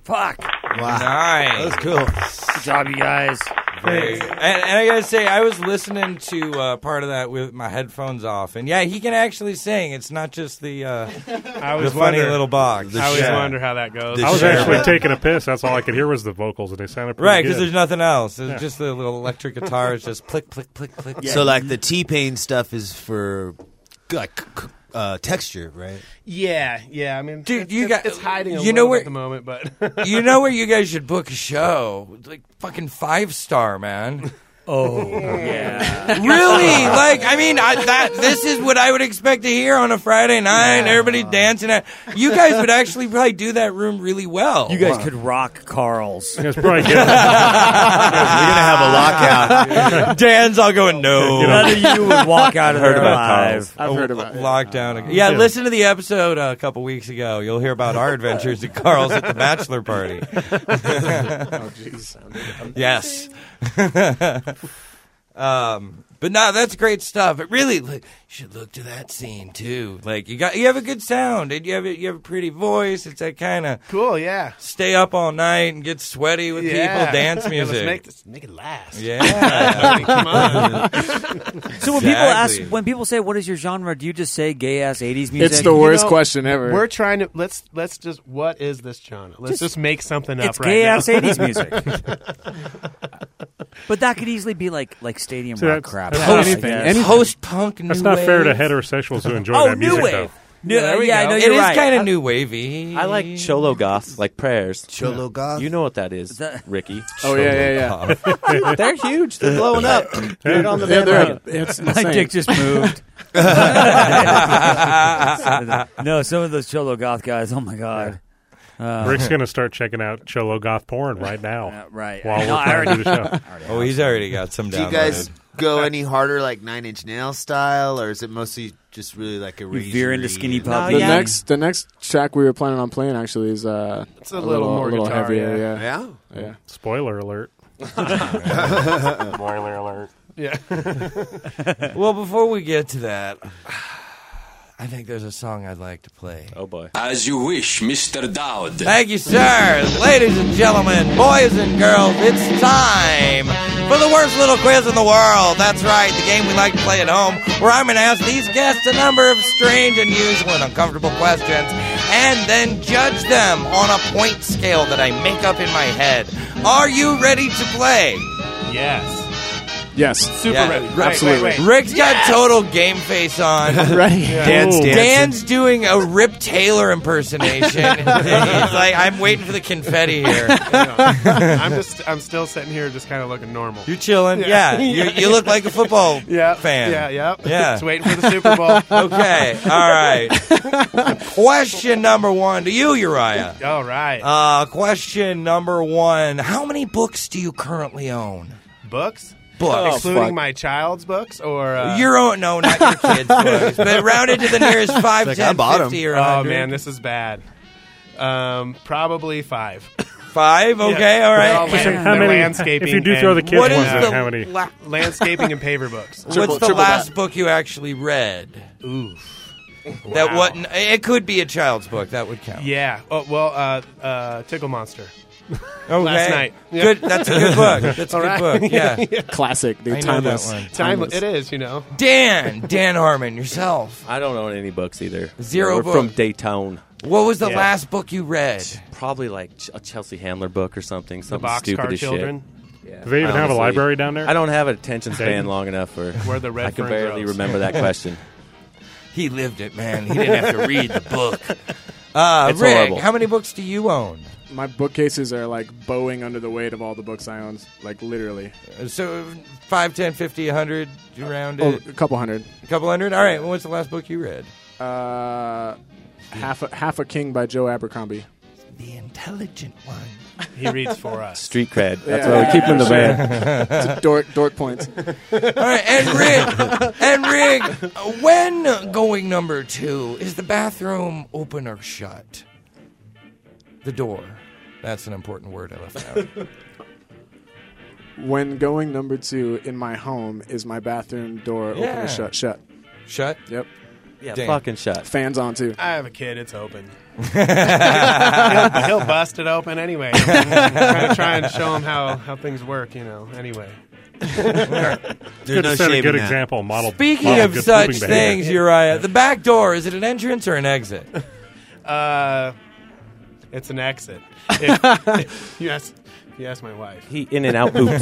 Fuck. Wow. Nice. That was cool. Good job, you guys. And I gotta say, I was listening to part of that with my headphones off, and yeah, he can actually sing. It's not just the funny little box. I always wonder how that goes. I was actually taking a piss. That's all I could hear was the vocals, and they sounded pretty Right, good. because there's nothing else. It's just the little electric guitar. It's just click, click, click, click. So like the T-Pain stuff is for like texture, right? Yeah. I mean, Dude, it's hiding a you know little where at the moment, but you know where you guys should book a show, like fucking 5-star, man. Oh, yeah. Really? Like, I mean, this is what I would expect to hear on a Friday night. Everybody dancing. You guys would actually probably do that room really well. You guys could rock Carl's. It's probably good. We're gonna have a lockout. Dan's all going, no. None of you would walk out of there alive. I've heard about it. Lockdown. Yeah, listen to the episode a couple weeks ago. You'll hear about our adventures at Carl's at the bachelor party. Oh, jeez. Yes. But no, that's great stuff. It really, you should look to that scene too. Like you have a good sound, and you have a pretty voice. It's that kind of cool. Yeah, stay up all night and get sweaty with people, dance music. Let's make it last. Yeah, come on. So when people say, "What is your genre?" Do you just say gay ass '80s music? It's the worst question ever. We're trying to let's just what is this genre? Let's just make something up. It's right gay now. ass '80s music. But that could easily be like stadium rock crap. Post punk. That's not fair to heterosexuals who enjoy that music, though. I know it you're is right. kind of new wavy. I like Cholo Goth, like prayers. Cholo Goth? You know what that is, Ricky. Oh, yeah. They're huge. They're blowing up. Get on the bandwagon. It's My insane. dick just moved. No, some of those Cholo Goth guys, oh my God. Rick's going to start checking out Cholo Goth porn right now. Right. While No, we're trying to do the show. Oh, he's already got some Do downloaded. you guys go any harder, like Nine Inch Nails style, or is it mostly just really like a You veer into skinny No, puppy? yeah. The next track we were planning on playing actually is It's a little more guitar, heavier. yeah. Yeah. Spoiler alert. Spoiler alert. Yeah. Well, before we get to that, I think there's a song I'd like to play. Oh, boy. As you wish, Mr. Dowd. Thank you, sir. Ladies and gentlemen, boys and girls, it's time for the worst little quiz in the world. That's right, the game we like to play at home, where I'm going to ask these guests a number of strange, unusual, and uncomfortable questions, and then judge them on a point scale that I make up in my head. Are you ready to play? Yes. Yes. Super Yeah. ready. Absolutely. Wait. Rick's got total game face on. Ready? Dan's doing a Rip Taylor impersonation. He's like, I'm waiting for the confetti here. I'm still sitting here just kind of looking normal. You're chilling. Yeah. You look like a football fan. Yeah. Yeah. Just waiting for the Super Bowl. Okay. All right. Question number 1 to you, Uriah. All right. Question number 1. How many books do you currently own? Books? Books. Excluding my child's books, or Your own? No, not your kids' books. But rounded to the nearest 5, Like, 10, I bought 'em. 50, or 100. Oh man, this is bad. Probably 5. 5? Okay, Yeah. all They're all right. How many? landscaping If you do throw the and- kids What is ones in, the how many? landscaping and paver books. What's the last book you actually read? Oof. That Wow. wasn't. It could be a child's book. That would count. Yeah. Oh well. Tickle Monster. Okay. Last night. Yeah. Good. That's a good book. That's a All good right. book. Yeah. Classic. I know Timeless. that one. Timeless. It is. You know. Dan Harmon, yourself. I don't own any books either. Zero We're book. from Daytown. What was the Yeah. last book you read? Probably like a Chelsea Handler book or something. The Something Boxcar stupid as Children. shit. Yeah. Do they even have a Honestly, library down there? I don't have an attention span Dayton? long enough for. Where the red I can fern barely grows. remember that question. He lived it, man. He didn't have to read the book. It's Rick, horrible. how many books do you own? My bookcases are like bowing under the weight of all the books I own. Like literally. So 5, 10, 50, 100, you round Oh, it? a couple hundred. A couple hundred? All right. Well, what's the last book you read? Half a King by Joe Abercrombie. The Intelligent One. He reads for us. Street cred. That's Yeah. why we keep him in the van. It's a dork points. All right, and Rick, when going number 2, is the bathroom open or shut? The door. That's an important word I left out. When going number 2 in my home, is my bathroom door open Yeah. or shut? Shut. Shut? Yep. Yeah, Dan. fucking shut. Fans on too. I have a kid. It's open. he'll bust it open anyway. I'm going to try and show him how things work, anyway. Good to set a good example. Model. Speaking model of good such pooping behavior. things, Uriah, the back door, is it an entrance or an exit? It's an exit. If you ask my wife. He in and out poops.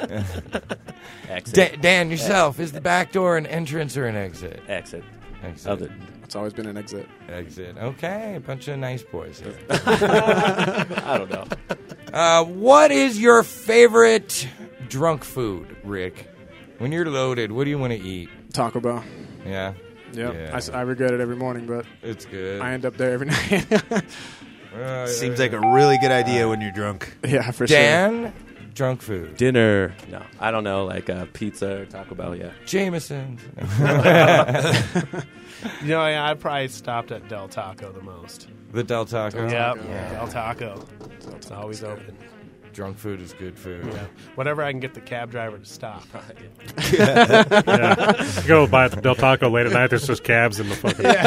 Exit. Dan, yourself, is the back door an entrance or an exit? Exit. Exit. It's always been an exit. Exit. Okay, a bunch of nice boys here. I don't know. What is your favorite drunk food, Rick? When you're loaded, what do you want to eat? Taco Bell. Yeah? Yep. Yeah. I regret it every morning, but It's good. I end up there every night. Seems like a really good idea when you're drunk. Yeah, for sure. Dan, drunk food. Dinner. No, I don't know. Like pizza or Taco Bell. Yeah. Jameson. I probably stopped at Del Taco the most. The Del Taco. Yep. Del Taco. It's always open. Drunk food is good food. Yeah. Whatever I can get the cab driver to stop. Yeah. You go by Del Taco late at night. There's just cabs in the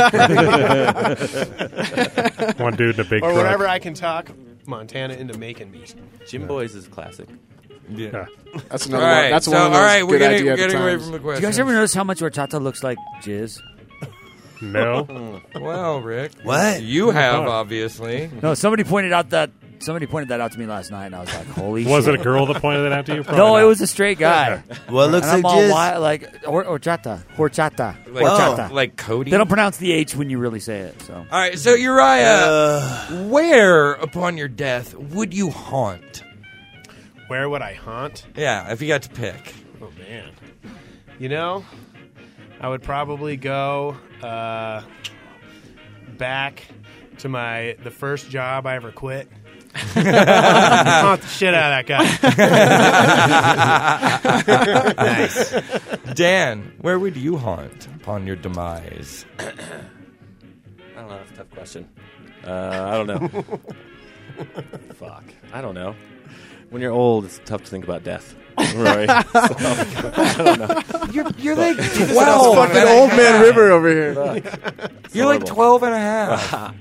fucking. One dude in a big or truck. whatever I can talk Montana into making me. Jim Boy's is classic. Yeah. That's another one. That's one of those all right, we're good getting, idea at the getting away times. from the Do question. you guys ever notice how much horchata looks like jizz? No. Well, Rick. What? You have, Oh. obviously. No, somebody pointed that out to me last night, and I was like, "Holy Was shit!" it a girl that pointed it out to you? Probably No, it not. was a straight guy. Well, it looks And I'm like all jizz. wild, like horchata. Like, Horchata. like Cody. They don't pronounce the H when you really say it. So All right, so Uriah, where upon your death would you haunt? Where would I haunt? Yeah, if you got to pick. Oh, man. I would probably go back to the first job I ever quit. Haunt the shit out of that guy. Nice. Dan, where would you haunt upon your demise? I don't know. That's a tough question. I don't know. Fuck. I don't know. When you're old, it's tough to think about death. Rory. So, I don't know. You're like 12. Fucking old man River over here. You're like 12 and a half.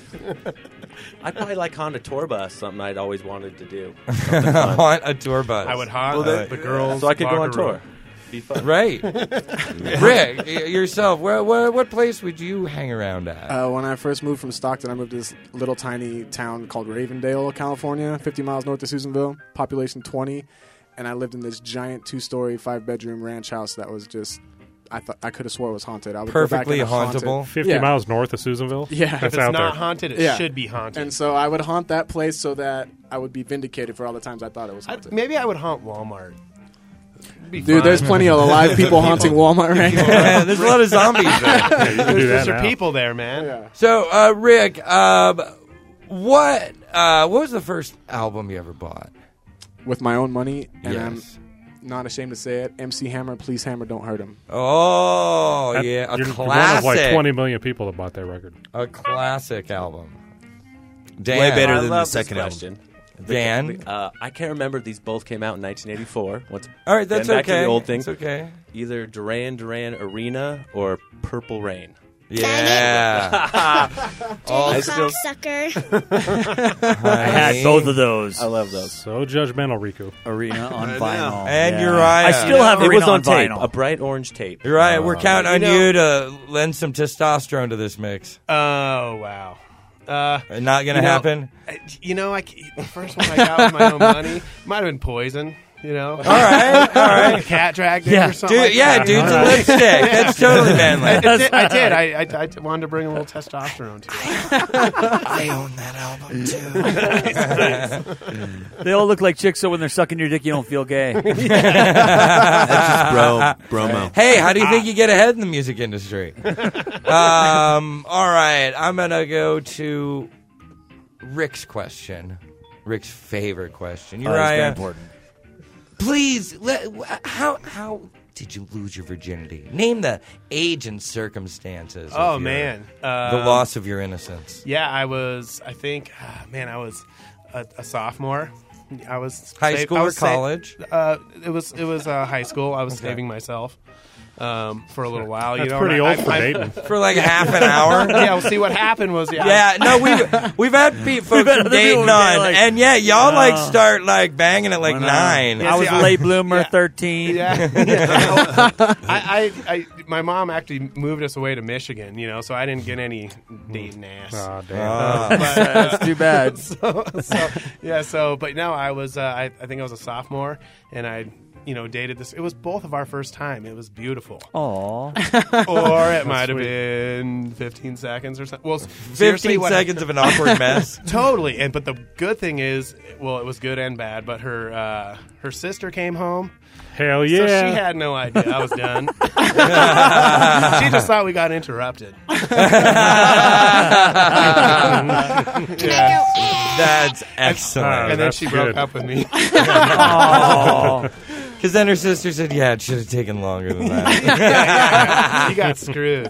I'd probably like haunt a tour bus, something I'd always wanted to do. Haunt a tour bus. I would haunt the girls. So I could go on locker tour. room. Be fun. Right. Rick, yourself, what place would you hang around at? When I first moved from Stockton, I moved to this little tiny town called Ravendale, California, 50 miles north of Susanville, population 20, and I lived in this giant 2-story, 5-bedroom ranch house that was just, I could have swore it was haunted. I would Perfectly go back and haunt it. hauntable. 50 miles north of Susanville? Yeah. That's If it's out not there. haunted, it Yeah. should be haunted. And so I would haunt that place so that I would be vindicated for all the times I thought it was haunted. Maybe I would haunt Walmart. Be Dude, fun. there's plenty of alive people haunting Walmart right now. Yeah, there's a lot of zombies there. Yeah, you can do that There's now. people there, man. Yeah. So, Rick, what was the first album you ever bought? With my own money, and Yes. I'm not ashamed to say it, MC Hammer, Please Hammer, Don't Hurt Him. Oh, That- yeah, a you're classic. one of like 20 million people that bought that record. A classic album. Dan, Way better I than love the second this album. question. Dan? I can't remember. These both came out in 1984. Once All right, that's getting back to okay. the old thing. It's okay. Either Duran Duran Arena or Purple Rain. Yeah. Cocksucker. I had both of those. I love those. So judgmental, Riku. Arena on vinyl. And Yeah. Uriah. I still have It Arena was on tape, vinyl. a bright orange tape. Uriah, we're counting on you to lend some testosterone to this mix. Oh, wow. Not going to happen? The first one I got with my own money might have been Poison. All right. A cat dragged it or something. Like that. Dudes in lipstick. That's totally manly. I did. I wanted to bring a little testosterone to it. I own that album too. They all look like chicks, so when they're sucking your dick, you don't feel gay. That's just bromo. Hey, how do you think you get ahead in the music industry? All right, I'm gonna go to Rick's question. Rick's favorite question. It's very Uriah, important. please, how did you lose your virginity? Name the age and circumstances. Oh, of man. the loss of your innocence. Yeah, I was a sophomore I was High school I or was college? It was high school. I was saving myself for a little while. That's you know, pretty and old for dating. For like half an hour? Yeah, well, see what happened was we've had folks from dating on, and y'all like start like banging at like 9. I was a late bloomer, 13. My mom actually moved us away to Michigan, you know, so I didn't get any dating ass. Oh, damn. That's too bad. But no, I was I think I was a sophomore, and I dated this. It was both of our first time. It was beautiful. Aww. Or it might have been 15 seconds or something. Well, 15 seconds of an awkward mess. Totally. But the good thing is, well, it was good and bad, but her sister came home. Hell yeah. So she had no idea I was done. She just thought we got interrupted. That's excellent. And then she broke up with me. Because then her sister said, yeah, it should have taken longer than that. You got screwed.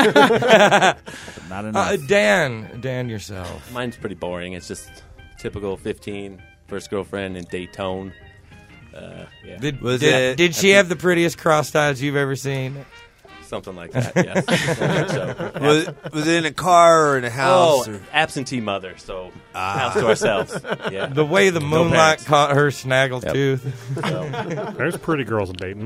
Not enough. Dan, yourself. Mine's pretty boring. It's just typical 15, first girlfriend in Daytona. Yeah. Did she have the prettiest cross styles you've ever seen? Something like that, yes. So. Was it in a car or in a house? Oh, absentee mother, so house to ourselves. Yeah. The way the moonlight caught her snaggle tooth. So. There's pretty girls in Dayton.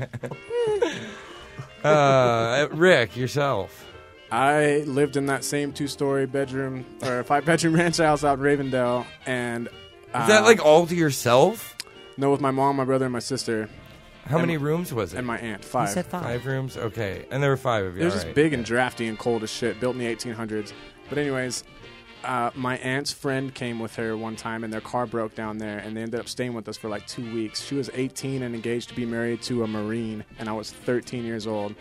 Rick, yourself. I lived in that same 2-story bedroom or 5-bedroom ranch house out in Ravendale, and is that like all to yourself? No, with my mom, my brother, and my sister. How many rooms was it? And my aunt. 5. You said 5. 5 rooms? Okay. And there were 5 of you. It was just big and drafty and cold as shit, built in the 1800s. But anyways, my aunt's friend came with her one time, and their car broke down there, and they ended up staying with us for like 2 weeks. She was 18 and engaged to be married to a Marine, and I was 13 years old.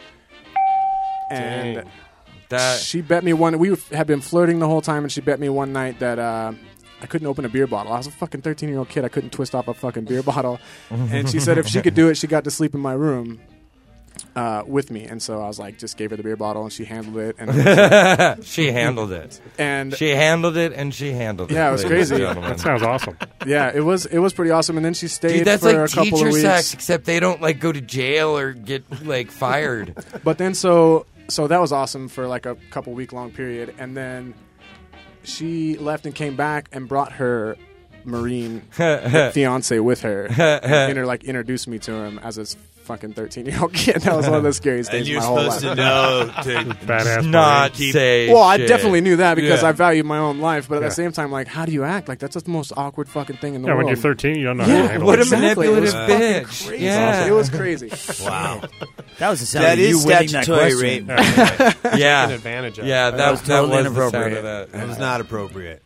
And she bet me we had been flirting the whole time, and she bet me one night that I couldn't open a beer bottle. I was a fucking 13-year-old kid. I couldn't twist off a fucking beer bottle. And she said if she could do it, she got to sleep in my room with me. And so I was like, just gave her the beer bottle, and she handled it. And she handled it. And she handled it, and she handled it. Yeah, it was crazy. That sounds awesome. Yeah, it was pretty awesome. And then she stayed that's for like a couple of weeks. sex, except they don't like go to jail or get like fired. But then so that was awesome for like a couple week long period. And then she left and came back and brought her Marine fiance with her and introduced me to him as a fucking 13-year-old kid. That was one of the scariest days of my whole life. And you're supposed to know to badass not say Well, I shit. definitely knew that because I value my own life, but at the same time, like, how do you act? Like, that's the most awkward fucking thing in the world. When you're 13, you don't know how to handle what it. a manipulative It was bitch. crazy. Yeah. It was crazy. Wow. That was the sound That of you is winning that statutory question. rape. Yeah. Taking advantage of Yeah, it. that was was totally the sound inappropriate. of that. That was not appropriate.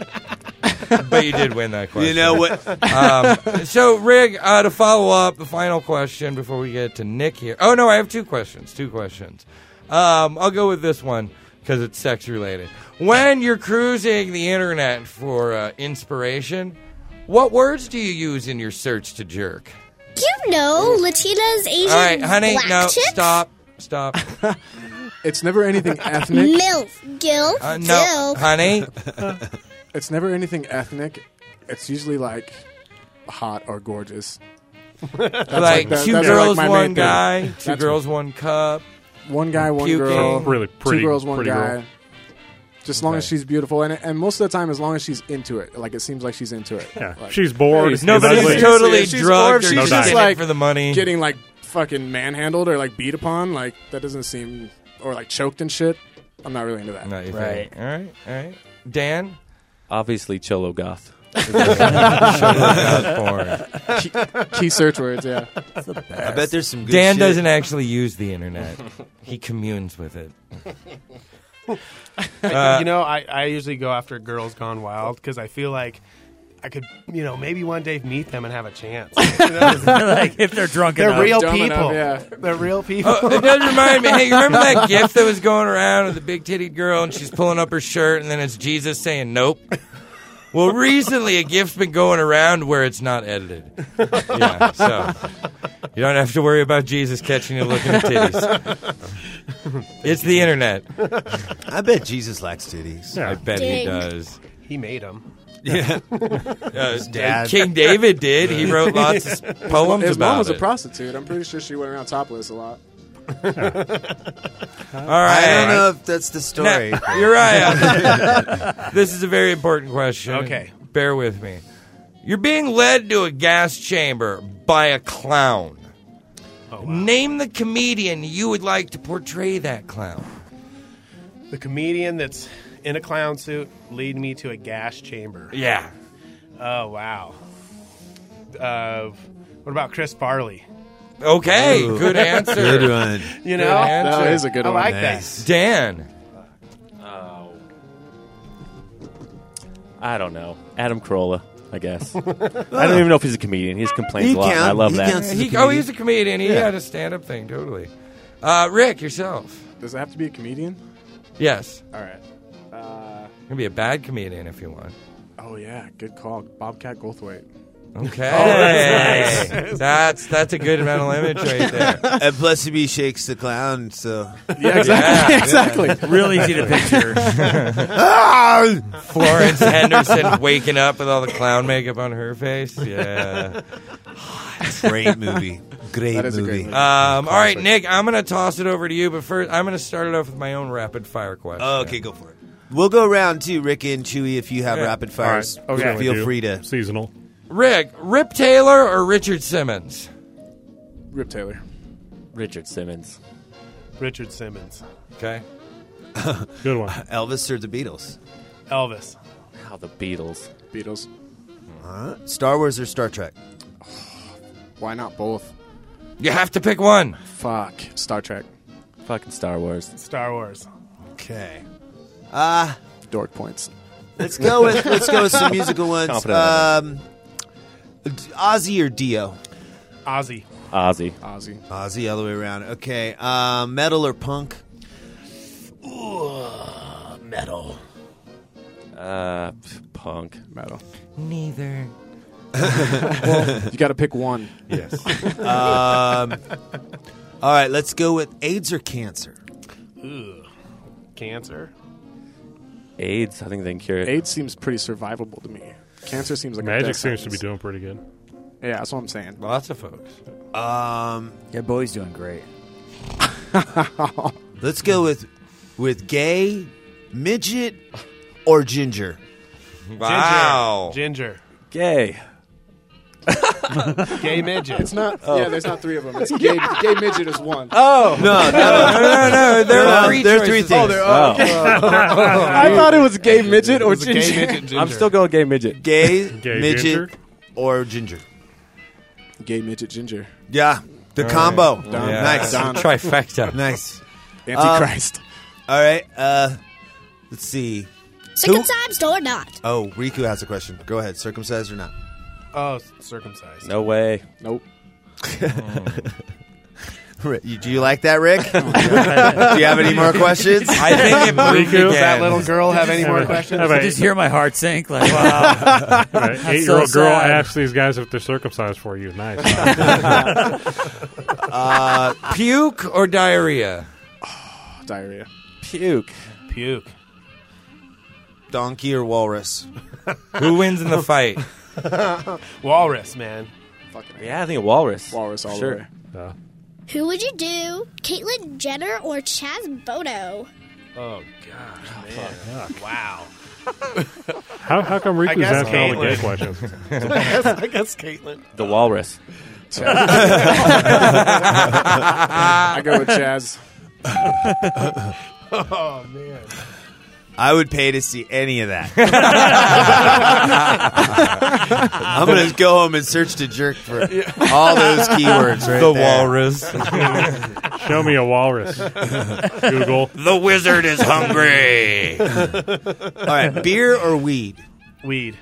But you did win that question. You know what? So, Rig, to follow up, the final question before we get to Nick here. Oh, no, I have 2 questions. I'll go with this one because it's sex-related. When you're cruising the internet for inspiration, what words do you use in your search to jerk? You know, Latinas, Asians, All right, honey, black no, chicks. stop. It's never anything ethnic. MILF, GILF, No, DILF. honey. It's never anything ethnic. It's usually like hot or gorgeous. Like that's 2 like girls, my main 1 thing. guy, 2 That's- girls, 1 cup. One guy, one Puking. girl. Really pretty. 2 girls, 1 pretty guy. girl. Just as long as she's beautiful, and most of the time, as long as she's into it, like it seems like she's into it. Yeah. Like, She's bored. hey, No, but ugly. she's totally If she's drugged bored, or she's No just just in like it for the money. getting like fucking manhandled or like beat upon. Like that doesn't seem, or like choked and shit. I'm not really into that. Not your Right. thing. All right. Dan? Obviously, Cholo Goth. Key search words, yeah. I bet there's some good Dan shit. doesn't actually use the internet. He communes with it. I usually go after Girls Gone Wild because I feel like I could, maybe one day meet them and have a chance. Like if they're drunk They're enough. real Dumb people. enough, yeah. They're real people. Oh, it does remind me. Hey, you remember that GIF that was going around of the big-titted girl and she's pulling up her shirt and then it's Jesus saying nope? Well, recently a GIF's been going around where it's not edited. Yeah, so you don't have to worry about Jesus catching you looking at titties. It's the internet. I bet Jesus likes titties. Yeah. I bet he Ding. does. He made them. Yeah. Dad. King David did. He wrote lots of poems His about mom was a it. prostitute. I'm pretty sure she went around topless a lot. All right. I don't know if that's the story. Now, you're right. This is a very important question. Okay. Bear with me. You're being led to a gas chamber by a clown. Oh, wow. Name the comedian you would like to portray that clown. The comedian that's in a clown suit leading me to a gas chamber. Yeah. Oh, wow. What about Chris Farley? Okay, Ooh. good answer. Good one. You Good know? answer. That is a good I one. like Nice. Dan. I don't know. Adam Carolla, I guess. I don't even know if he's a comedian. He just complains He a lot, and I counts- love he that. counts as a He's comedian. a comedian. He had a stand-up thing, totally. Rick, yourself. Does it have to be a comedian? Yes. All right. You can be a bad comedian if you want. Oh yeah, good call, Bobcat Goldthwait. Okay. That's a good mental image right there. And plus, he shakes the clown, so. Yeah, exactly. Exactly. Real easy to picture. Florence Henderson waking up with all the clown makeup on her face. Yeah. Great movie. Great That is a movie. great movie. All right, Nick, I'm going to toss it over to you, but first, I'm going to start it off with my own rapid-fire question. Oh, okay, go for it. We'll go around too, Rick and Chewy, if you have Yeah. rapid fires. All right. Okay. Feel We do. free to. Seasonal. Rick, Rip Taylor or Richard Simmons? Rip Taylor. Richard Simmons. Richard Simmons. Okay. Good one. Elvis or the Beatles? Elvis. How the Beatles. Beatles. Star Wars or Star Trek? Why not both? You have to pick one. Fuck. Star Trek. Fucking Star Wars. Star Wars. Okay. Dork points. Let's go with some musical ones. Confident. Ozzy or Dio? Ozzy. Ozzy. Ozzy all the way around. Okay. Metal or punk? Metal. Punk. Metal. Neither. You got to pick one. Yes. All right, let's go with AIDS or cancer. Ooh. Cancer. AIDS. I think they can cure it. AIDS seems pretty survivable to me. Cancer seems like a Magic death seems to be sentence. doing pretty good. Yeah, that's what I'm saying. Lots of folks. Yeah, Bowie's doing great. Let's go with gay, midget, or ginger. Wow. Ginger. Gay. Gay midget. It's not. Yeah, there's not three of them. It's gay midget is one. Oh. No. There are three There are three choices. things. I thought it was gay midget or It's a gay ginger. midget ginger. I'm still going gay midget. Gay, Gay midget, ginger? or ginger. Gay midget ginger. Yeah, the combo. Done. Yeah. Nice. Done. Trifecta. Nice. Antichrist. All right. Let's see. Circumcised or not? Oh, Riku has a question. Go ahead. Circumcised or not? Oh, circumcised. No way. Nope. Do you like that, Rick? Do you have any more questions? I think it moved Riku? Does that again. little girl have any more questions? Have I a- just hear my heart sink. Like, wow. Right. so 8-year-old girl sad. asks these guys if they're circumcised for you. Nice. Puke or diarrhea? Diarrhea. Puke. Puke. Donkey or walrus? Who wins in the fight? Walrus, man. Fucking Yeah, I think a walrus. Walrus all Sure. the way. Who would you do? Caitlyn Jenner or Chaz Bono? Oh, gosh, man. Wow. How come Riku's guess asking all the gay Caitlyn. questions? I guess Caitlyn. The walrus. I go with Chaz. Oh, man. I would pay to see any of that. I'm going to go home and search to jerk for all those keywords right The there. walrus. Show me a walrus. Google. The wizard is hungry. All right, beer or weed? Weed.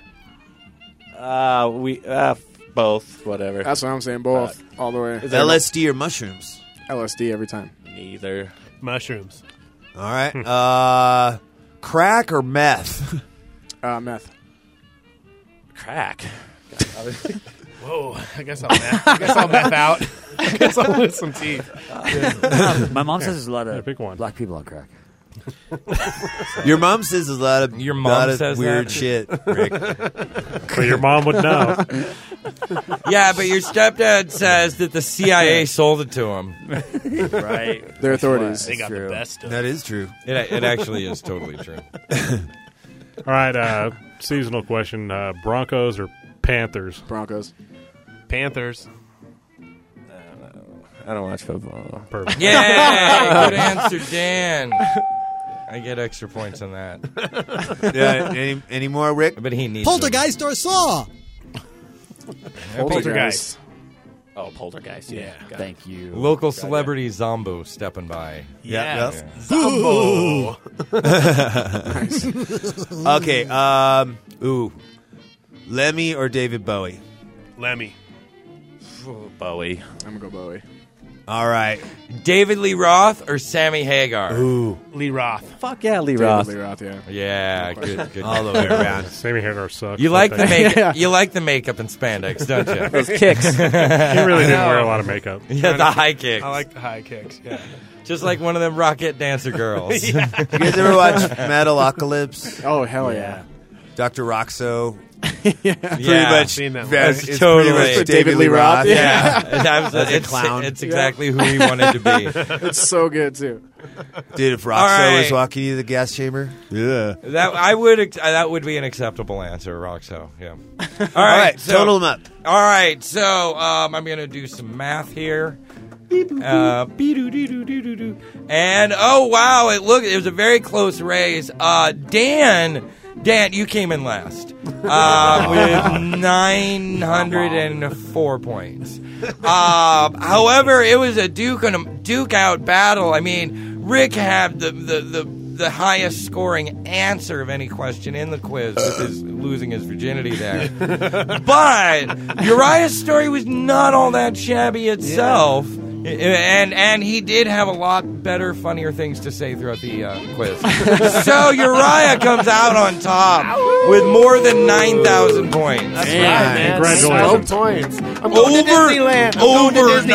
Both. Whatever. That's what I'm saying. Both. All the way. LSD or mushrooms? LSD every time. Neither. Mushrooms. All right. Crack or meth? Meth. Crack. Whoa. I guess I'll meth out. I guess I'll lose some teeth. My mom says there's a lot of pick one. black people on crack. Your mom says a lot of Your mom lot of says weird that? shit, Rick. But your mom would know. Yeah, but your stepdad says that the CIA sold it to him. Right. They're authorities. They got the best of That is true. It actually is totally true. All right, seasonal question: Broncos or Panthers? Broncos. Panthers. I don't watch football. Perfect. Yeah, good answer, Dan. I get extra points on that. Yeah. Any more, Rick? But he needs Poltergeist or Saw? Poltergeist. Oh, Poltergeist. Yeah. Thank you. Local celebrity Zombo stepping by. Yeah. Yes. Zombo. Okay. Lemmy or David Bowie? Lemmy. Bowie. I'm going to go Bowie. All right. David Lee Roth or Sammy Hagar? Ooh. Lee Roth. Fuck yeah, Lee David Roth. Lee Roth, yeah. Yeah, good. All the way around. Sammy Hagar sucks. You like the makeup? Yeah. You like the makeup and spandex, don't you? Those kicks. He really didn't wear a lot of makeup. Yeah, the high kicks. I like the high kicks. Yeah. Just like one of them rocket dancer girls. You guys ever watch Metalocalypse? Oh, hell yeah. Dr. Roxo? Yeah. Pretty much. Seen that one. That's It's totally pretty much David Lee Roth. Yeah, As a clown. It's exactly who he wanted to be. It's so good, too. Dude, if Roxo All was right. walking you to the gas chamber? Yeah. That would be an acceptable answer, Roxo. Yeah. All All right, total them up. All right, so I'm gonna do some math here. And oh wow, it was a very close race. Dan, you came in last with 904 points. However, it was a duke out battle. I mean, Rick had the highest scoring answer of any question in the quiz with his losing his virginity there. But Uriah's story was not all that shabby itself. And he did have a lot better, funnier things to say throughout the quiz. So Uriah comes out on top with more than 9,000 points. That's right, man. Congratulations. 12 points. I'm going to Disneyland. I'm going to Over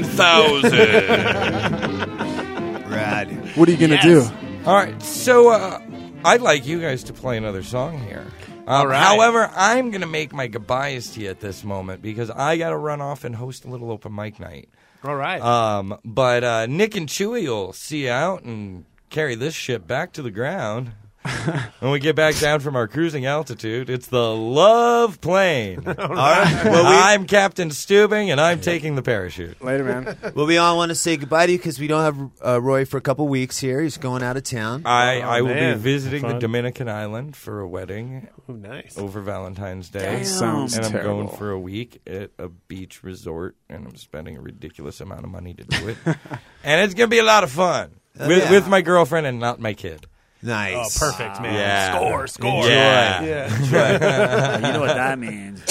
Disneyland. 9,000. Rad. What are you going to do? All right, so I'd like you guys to play another song here. All right. However, I'm going to make my goodbyes to you at this moment because I got to run off and host a little open mic night. All right. But Nick and Chewy will see you out and carry this ship back to the ground. When we get back down from our cruising altitude, it's the Love Plane. All right. Well, I'm Captain Stubing, and I'm taking the parachute. Later, man. Well, we all want to say goodbye to you because we don't have Roy for a couple weeks here. He's going out of town. I will be man. visiting the Fun. Dominican island for a wedding Ooh, nice. over Valentine's Day. That sounds and I'm terrible. going for a week at a beach resort, and I'm spending a ridiculous amount of money to do it. And it's going to be a lot of fun with my girlfriend and not my kid. Nice. Oh, perfect, man. Yeah. Score. Yeah. Yeah. You know what that means.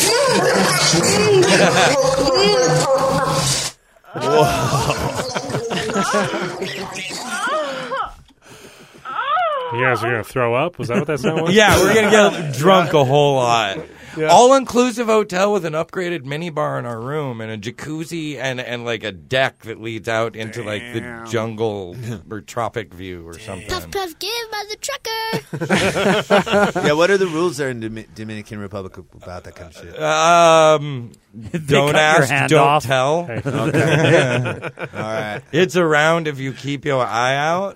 You guys are going to throw up? Was that what that sound was? Yeah, we're going to get drunk a whole lot. Yeah. All-inclusive hotel with an upgraded minibar in our room and a jacuzzi and like a deck that leads out into like the jungle or tropic view or something. Puff puff give by the trucker. Yeah, what are the rules there in Dominican Republic about that kind of shit? Don't cut your ask, hand don't off. tell. Hey. All right. It's around if you keep your eye out.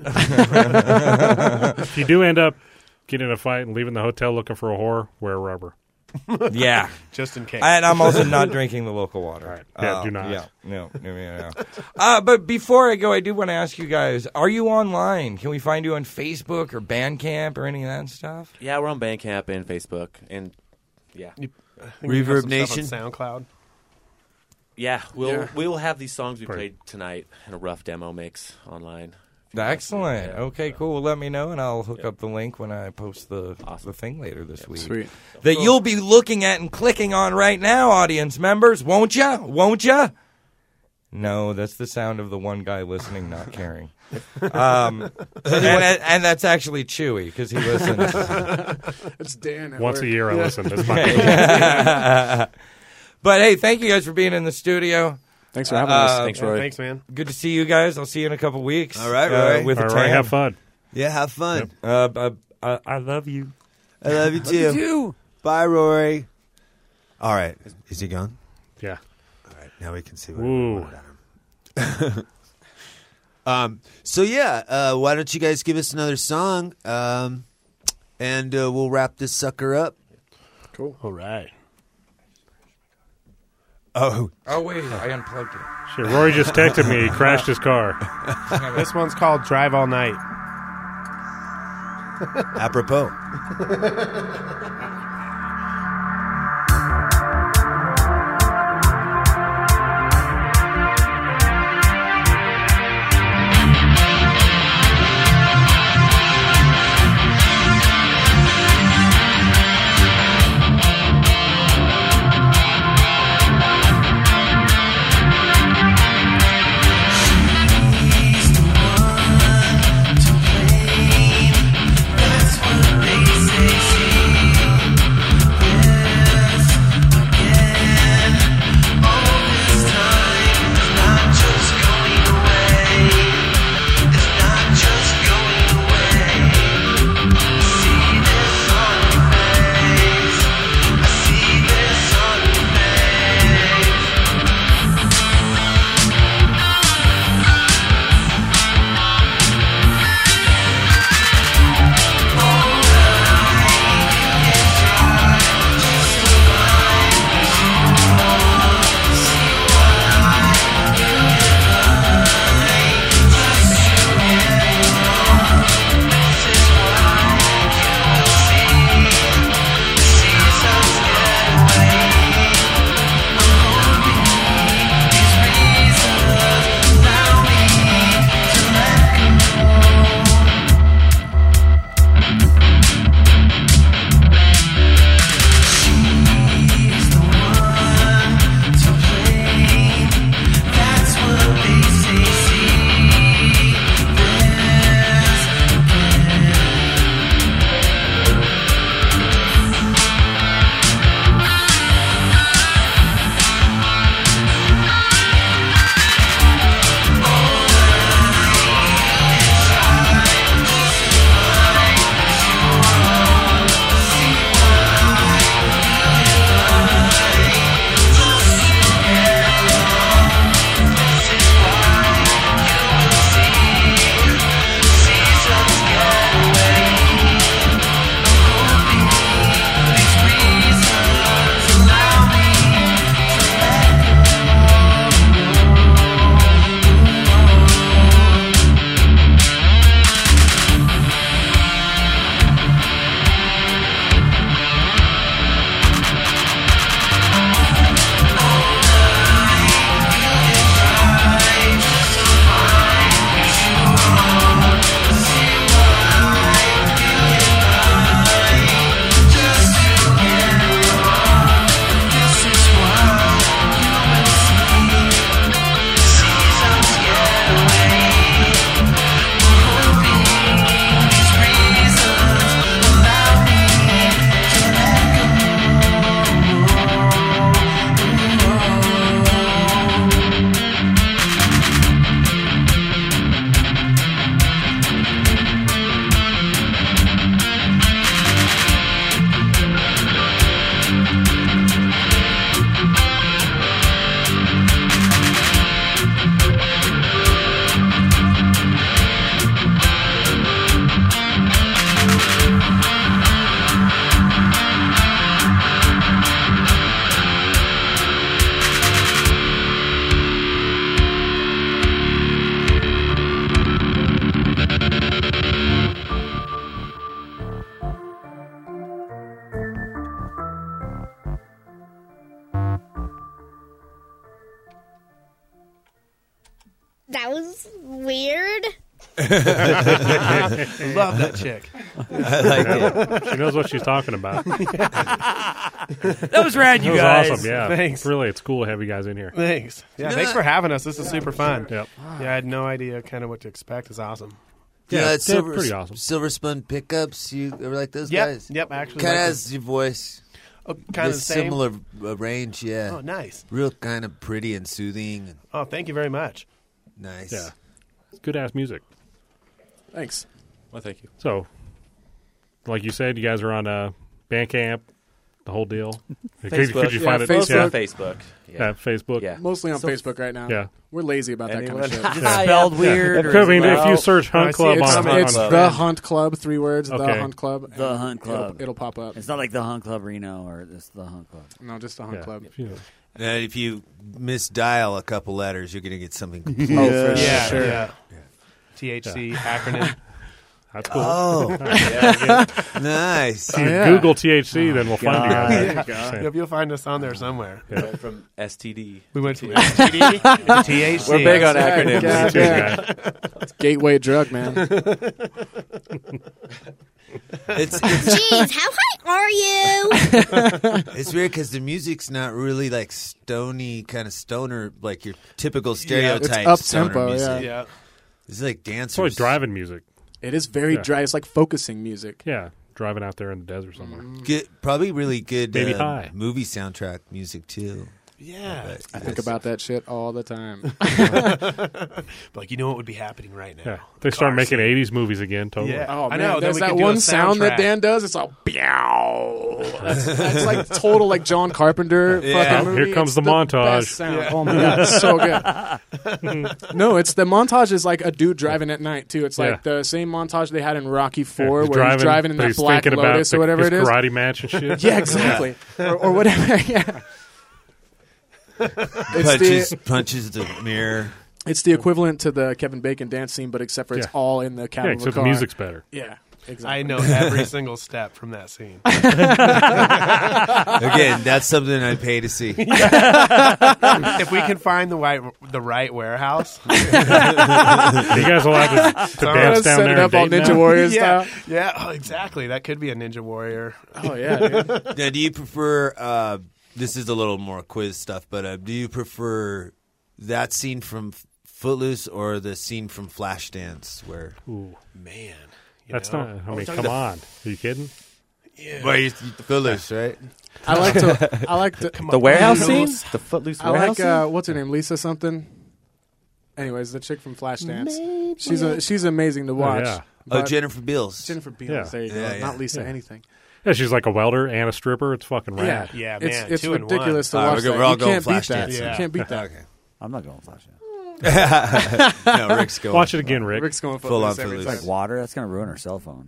If you do end up getting in a fight and leaving the hotel looking for a whore, wear rubber. Yeah. Just in case. And I'm also not drinking the local water. Right. Yeah, do not. Yeah, no. But before I go, I do want to ask you guys, are you online? Can we find you on Facebook or Bandcamp or any of that stuff? Yeah, we're on Bandcamp and Facebook. And, yeah. I think we have Reverb some Nation? stuff on SoundCloud. Yeah, we will have these songs we played tonight in a rough demo mix online. Excellent. Yeah. Okay, cool. Well, let me know, and I'll hook up the link when I post the thing later this week. Sweet. That you'll be looking at and clicking on right now, audience members. Won't ya? Won't ya? No, that's the sound of the one guy listening, not caring. And that's actually Chewy, because he listens. It's Dan. Once a year I listen. That's fine. But, hey, thank you guys for being in the studio. Thanks for having us. Thanks, Roy. Thanks, man. Good to see you guys. I'll see you in a couple weeks. All right, Roy. With All a right, tan. have fun. Yeah, have fun. I love you. I love you too. You too. Bye, Rory. All right. Is he gone? Yeah. All right. Now we can see what Ooh. we want on him. So, yeah, why don't you guys give us another song, and we'll wrap this sucker up. Cool. All right. Oh, wait, I unplugged it. Shit, Rory just texted me. He crashed his car. This one's called Drive All Night. apropos. That was weird. Love that chick. I like it. She knows what she's talking about. That was rad, you That was guys. awesome, yeah. Thanks. Really, it's cool to have you guys in here. Thanks. Yeah, thanks for having us. This is super fun. Yep. Yeah, I had no idea kind of what to expect. It's awesome. Yeah, it's pretty awesome. Silver Spun pickups. You ever like those Yep, guys? yep, actually kind of like has your voice. Oh, kind of the same. similar range. Yeah. Oh, nice. Real kind of pretty and soothing. Oh, thank you very much. Nice. Yeah. It's good ass music. Thanks. Well, thank you. So, like you said, you guys are on Bandcamp, the whole deal. Facebook. Could you find it? Facebook. Facebook. Facebook. Yeah. Mostly on Facebook right now. Yeah. We're lazy about that kind of shit. Is it spelled weird? I mean, if you search Hunt Club on It's The Hunt Club, 3 words, The Okay. Hunt Club. The Hunt Club. It'll pop up. It's not like the Hunt Club Reno or it's the Hunt Club. No, just The Hunt Club. And if you misdial a couple letters, you're going to get something. For sure. Yeah. THC acronym. That's cool. Oh, nice. If you Google THC, then we'll find you guys. Yep, you'll find us on there somewhere. Yeah. From STD. We went from STD to THC. We're big on acronyms. It's gateway drug, man. Jeez, how high are you? It's weird because the music's not really like stony kind of stoner, like your typical stereotype. It's stoner up-tempo, music. Yeah. It's like dancers. It's like driving music. It is very dry. It's like focusing music. Yeah, driving out there in the desert somewhere. Good, probably really good Maybe high. movie soundtrack music too. Yeah. I think about that shit all the time. Like, you know what would be happening right now? Yeah, they start making 80s movies again. Totally. Yeah. Oh, I man. know. There's Then we that could do a one sound that soundtrack. Dan does. It's all meow. That's like total like John Carpenter fucking movie. Here comes It's the montage. best sound. Oh my god, it's so good. No, it's the montage is like a dude driving at night too. It's like the same montage they had in Rocky IV, Yeah, where he's driving in but that he's Black thinking Lotus about or whatever his it is. karate match and shit. Yeah, exactly. Or whatever. Yeah. Punches the mirror. It's the equivalent to the Kevin Bacon dance scene, but except for it's all in the cab of a except car. the music's better. Yeah, exactly. I know every single step from that scene. Again, that's something I'd pay to see. If we can find the right warehouse, you guys allowed to dance down set there it up and all date Ninja now? Warrior yeah, style. yeah, oh, exactly. That could be a Ninja Warrior. Oh yeah, dude. Now, do you prefer? This is a little more quiz stuff, but do you prefer that scene from Footloose or the scene from Flashdance? Where Man, That's not. I mean, come on. Are you kidding? Yeah. Well, Footloose, right? I like to. The warehouse scene? The Footloose I warehouse like scene? what's her name, Lisa something. Anyways, the chick from Flashdance. She's amazing to watch. yeah. but- Jennifer Beals. Jennifer Beals. Yeah. There you go. Yeah, Not Lisa yeah. anything. Yeah, she's like a welder and a stripper. It's fucking rad. Yeah, man. It's 2 in 1. ridiculous to All right, watch we're that. all You going can't beat that. Flashdance. You Yeah. can't beat that. Okay. I'm not going Flash. No, Rick's going. Watch it again, Rick. Rick's going Full on Footloose every Footloose. time. Water? That's going to ruin her cell phone.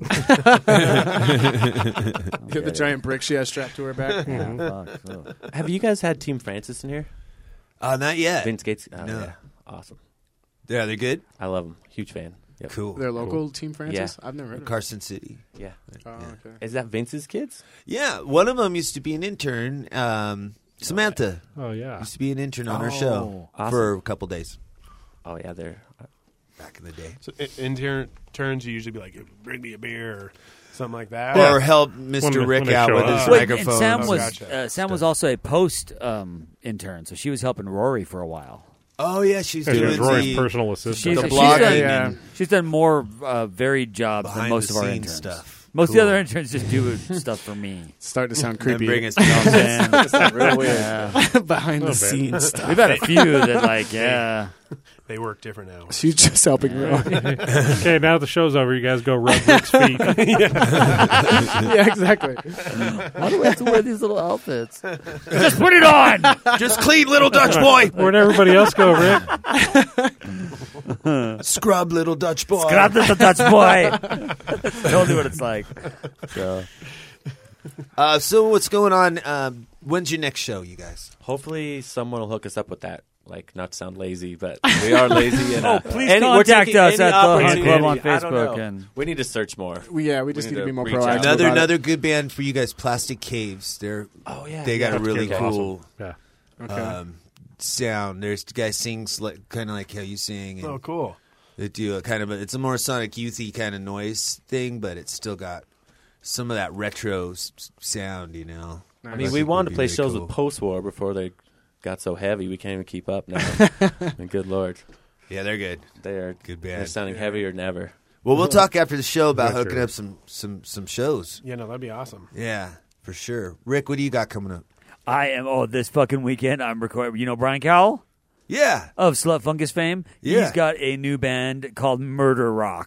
Get the giant brick she has strapped to her back. Yeah, fuck, so. Have you guys had Team Francis in here? Not yet. Vince Gates? Oh, No. yeah. Awesome. Yeah, they're good. I love them. Huge fan. Yep. Cool. Their local Team Francis? Yeah. I've never heard of it. Carson City. Yeah. Oh, okay. Is that Vince's kids? Yeah, one of them used to be an intern. Samantha Oh, yeah. used to be an intern on our show awesome. for a couple days Oh, yeah. They're. back in the day. So interns, you usually be like, bring me a beer or something like that. Or help Mr. When Rick they out show with up. his Wait, microphone. and Sam Oh, was gotcha. Sam was also a post intern, so she was helping Rory for a while. Oh yeah, she's Yeah, she doing was Rory's the personal assistant. the blogging done- and She's done more varied jobs than behind most the of our scenes interns. stuff. Most Cool. of the other interns just do stuff for me. It's starting to sound And creepy. bring us to the office. And, real weird. yeah. Behind the bit. scenes stuff. We've had a few that, like, yeah. They work different hours. She's just helping Rory. Okay, now the show's over. You guys go rub Rick's feet. Yeah, exactly. Why do we have to wear these little outfits? Just put it on! Just clean, little Dutch boy. Where'd everybody else go, Rick? Scrub, little Dutch boy. Grab the Dutch boy! That's totally what it's like. So, So what's going on? When's your next show, you guys? Hopefully, someone will hook us up with that. Like, not to sound lazy, but we are lazy. And, please we're contact taking us any at the Hunt opportunity. Club on I don't Facebook. know. And We need to search more. We just need to be more reach proactive. out. Another good band for you guys, Plastic Caves. Oh, yeah. They got a really Kids are cool awesome. Yeah. Okay. sound. There's the guy sings like kind of like how you sing. And Oh, cool. They do a kind of it's a more Sonic Youthy kind of noise thing, but it's still got some of that retro sound. You know. I mean, we wanted to play shows with post-war before they got so heavy. We can't even keep up now. And good Lord. Yeah, they're good. They are good band. They're sounding heavier than ever. Well, we'll talk after the show about Yeah, hooking sure. up some shows. Yeah, no, that'd be awesome. Yeah, for sure. Rick, what do you got coming up? I am, this fucking weekend, I'm recording. You know Brian Cowell? Yeah. Of Slut Fungus fame? Yeah. He's got a new band called Murder Rock.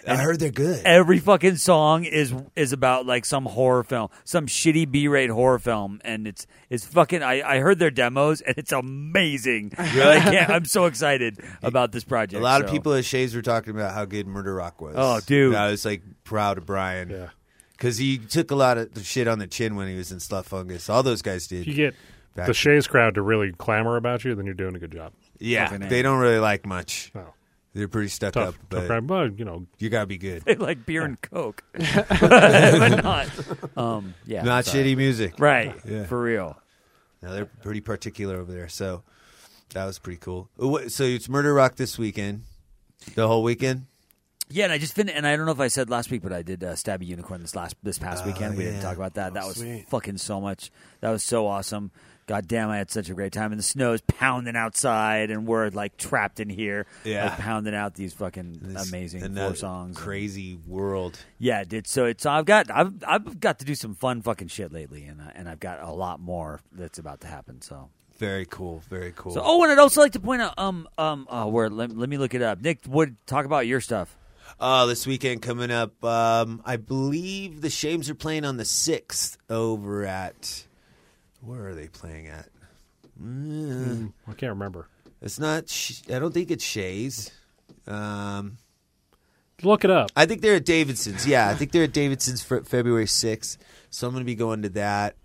I heard they're good. Every fucking song is about like some horror film, some shitty B-rate horror film, and it's fucking. I heard their demos and it's amazing. Really, I'm so excited about this project. A lot of people at Shays were talking about how good Murder Rock was. Oh, dude, I was like proud of Brian. Yeah, because he took a lot of shit on the chin when he was in Slut Fungus. All those guys did. If you get the Shays crowd to really clamor about you, then you're doing a good job. Yeah, they don't really like much. No. They're pretty stuck Tough, up, but but you know, you gotta be good. They like beer and Coke, but not. Yeah, not shitty music, right? Yeah. For real. No, they're pretty particular over there, so that was pretty cool. So it's Murder Rock this weekend, the whole weekend. Yeah, and I just finished, and I don't know if I said last week, but I did Stabby Unicorn this past weekend. We didn't talk about that. That was fucking so much. That was so awesome. God damn, I had such a great time. And the snow's pounding outside, and we're like trapped in here, like, pounding out these fucking amazing 4 songs. Crazy world. Yeah, dude. So I've got to do some fun fucking shit lately, and I've got a lot more that's about to happen. So. Very cool, very cool. So, and I'd also like to point out, let me look it up. Nick, talk about your stuff. This weekend coming up, I believe the Shames are playing on the 6th over at. Where are they playing at? I can't remember. It's not. I don't think it's Shays. Look it up. I think they're at Davidson's. Yeah, I think they're at Davidson's for February 6th. So I'm going to be going to that.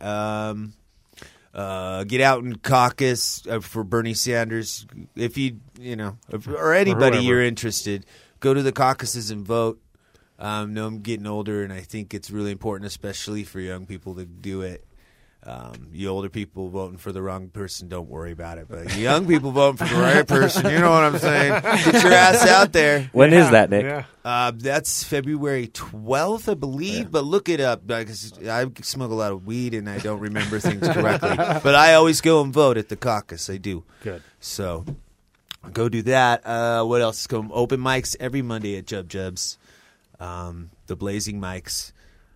Get out and caucus for Bernie Sanders. If or anybody you're interested, go to the caucuses and vote. No, I'm getting older, and I think it's really important, especially for young people, to do it. You older people voting for the wrong person, don't worry about it. But you young people voting for the right person, you know what I'm saying? Get your ass out there. When is that, Nick? Yeah. That's February 12th, I believe. Yeah. But look it up, because I smoke a lot of weed and I don't remember things correctly. But I always go and vote at the caucus. I do. Good. So go do that. What else is going? Open mics every Monday at Jub Jubs. The Blazing Mics.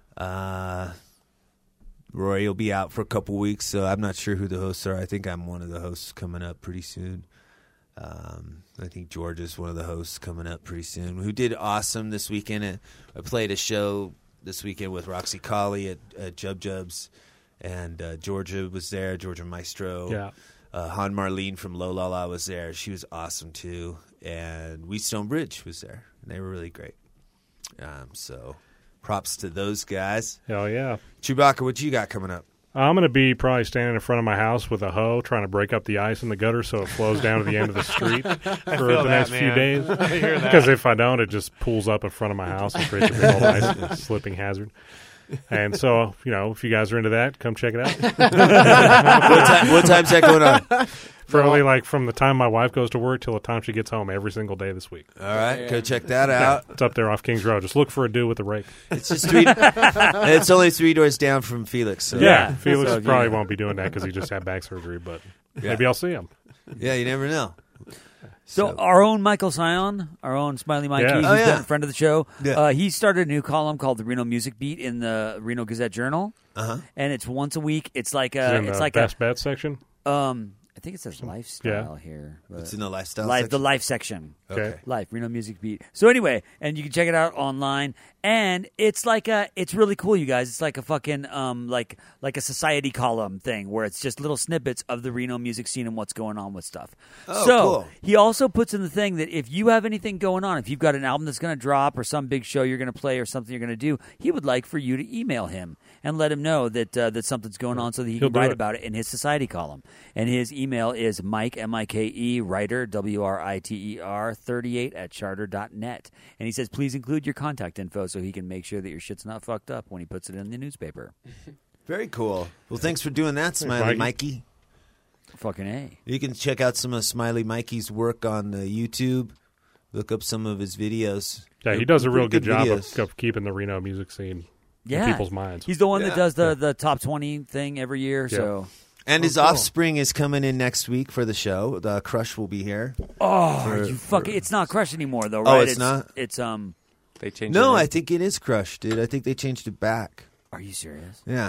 Roy will be out for a couple weeks, so I'm not sure who the hosts are. I think I'm one of the hosts coming up pretty soon. I think George is one of the hosts coming up pretty soon, who did awesome this weekend. I played a show this weekend with Roxy Colley at Jub Jubs, and Georgia was there, Georgia Maestro. Yeah. Han Marlene from Low La La was there. She was awesome, too. And Wheatstone Bridge was there, and they were really great. So props to those guys. Hell yeah. Chewbacca, what you got coming up? I'm going to be probably standing in front of my house with a hoe trying to break up the ice in the gutter so it flows down to the end of the street for the next few days. Because if I don't, it just pools up in front of my house and creates a big old ice slipping hazard. And so, if you guys are into that, come check it out. What time's that going on? Probably from the time my wife goes to work till the time she gets home every single day this week. All right, go check that out. It's up there off Kings Road. Just look for a dude with a rake. It's just it's only 3 doors down from Felix. So. Yeah, Felix probably won't be doing that because he just had back surgery, but maybe I'll see him. Yeah, you never know. So our own Michael Sion, our own Smiley Mikey, who's been a friend of the show, he started a new column called the Reno Music Beat in the Reno Gazette Journal, and it's once a week. It's like a best bet section. I think it says lifestyle here. It's in the lifestyle section? The life section. Okay. Life, Reno Music Beat. So anyway, and you can check it out online. And it's it's really cool, you guys. It's like a fucking, like a society column thing where it's just little snippets of the Reno music scene and what's going on with stuff. Oh, so cool. He also puts in the thing that if you have anything going on, if you've got an album that's going to drop or some big show you're going to play or something you're going to do, he would like for you to email him and let him know that that something's going on so that he can write about it in his society column. And his email is Mike, M-I-K-E, writer, W-R-I-T-E-R, 38 at charter.net. And he says, please include your contact info so he can make sure that your shit's not fucked up when he puts it in the newspaper. Very cool. Well, thanks for doing that, Smiley Mikey. Fucking A. You can check out some of Smiley Mikey's work on YouTube. Look up some of his videos. Yeah, he does a real good job of keeping the Reno music scene in people's minds. He's the one that does the top 20 thing every year. Yeah. So. And his offspring is coming in next week for the show. The Crush will be here. It's not Crush anymore, though, right? Oh, it's not? It's They changed No, I think it is Crush, dude. I think they changed it back. Are you serious? Yeah.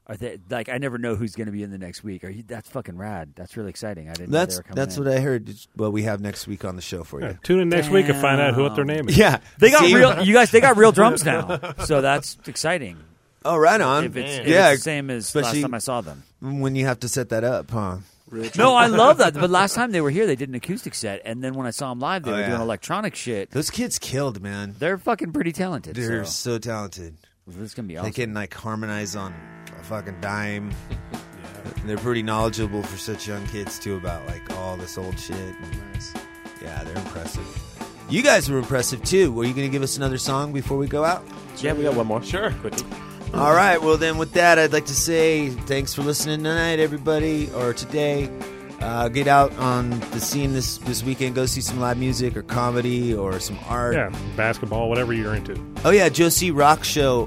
Are they like? I never know who's going to be in the next week. That's fucking rad. That's really exciting. I didn't know they were coming That's in. what I heard. It's what we have next week on the show for you. Tune in next week and find out what their name is. Yeah, They got real. You guys, they got real drums now, so that's exciting. Oh, right on. If it's the same as last especially time I saw them. When you have to set that up, huh? No, I love that. But last time they were here, they did an acoustic set, and then when I saw them live, they were doing electronic shit. Those kids killed, man. They're fucking pretty talented. They're so talented. This is gonna be awesome. They can like harmonize on a fucking dime. They're pretty knowledgeable for such young kids too about like all this old shit. Nice. Yeah, they're impressive. You guys were impressive too. Were you going to give us another song before we go out? Yeah, we got one more. Sure. Quickly. All right. Well, then with that, I'd like to say thanks for listening tonight, everybody, or today. Get out on the scene this weekend. Go see some live music or comedy or some art. Yeah, basketball, whatever you're into. Oh yeah, Josie Rock show.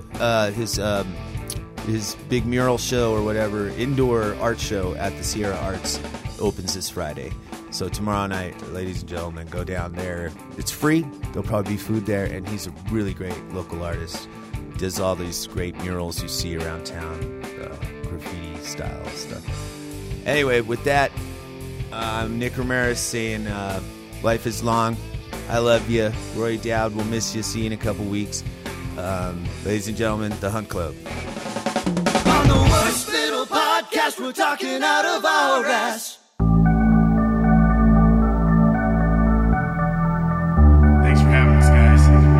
His big mural show or whatever indoor art show at the Sierra Arts opens this Friday. So tomorrow night, ladies and gentlemen, go down there. It's free. There'll probably be food there, and he's a really great local artist. Does all these great murals you see around town, graffiti style stuff. Anyway, with that. I'm Nick Ramirez saying life is long. I love you. Roy Dowd will miss you. See you in a couple weeks. Ladies and gentlemen, The Hunt Club. On the worst little podcast, we're talking out of our ass. Thanks for having us, guys.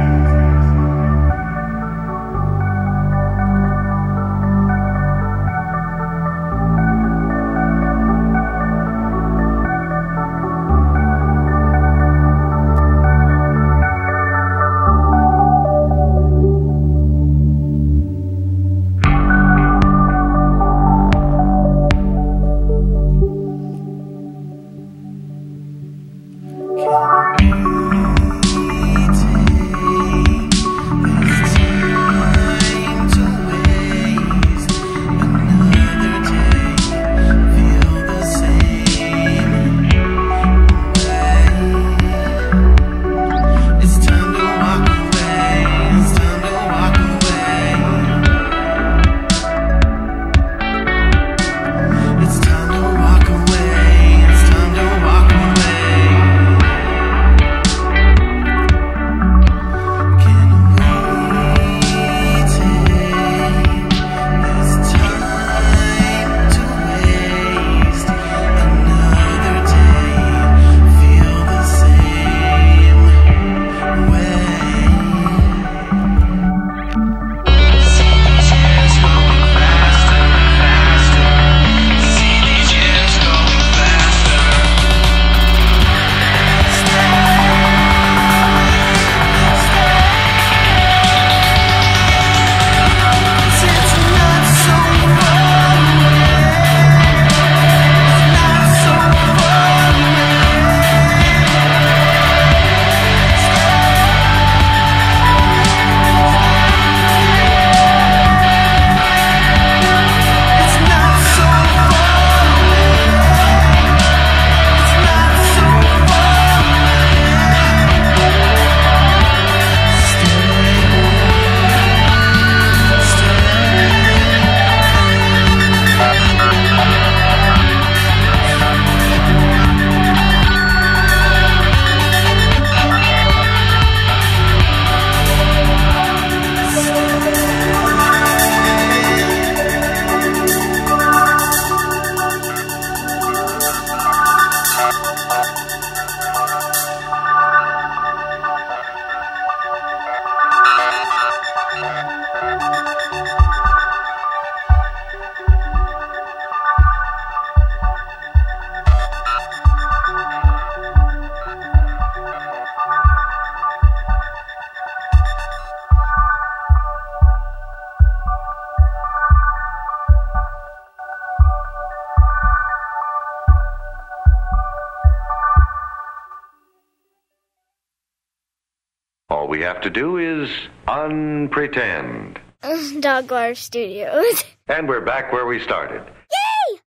All we have to do is unpretend. Dog Water Studios. And we're back where we started.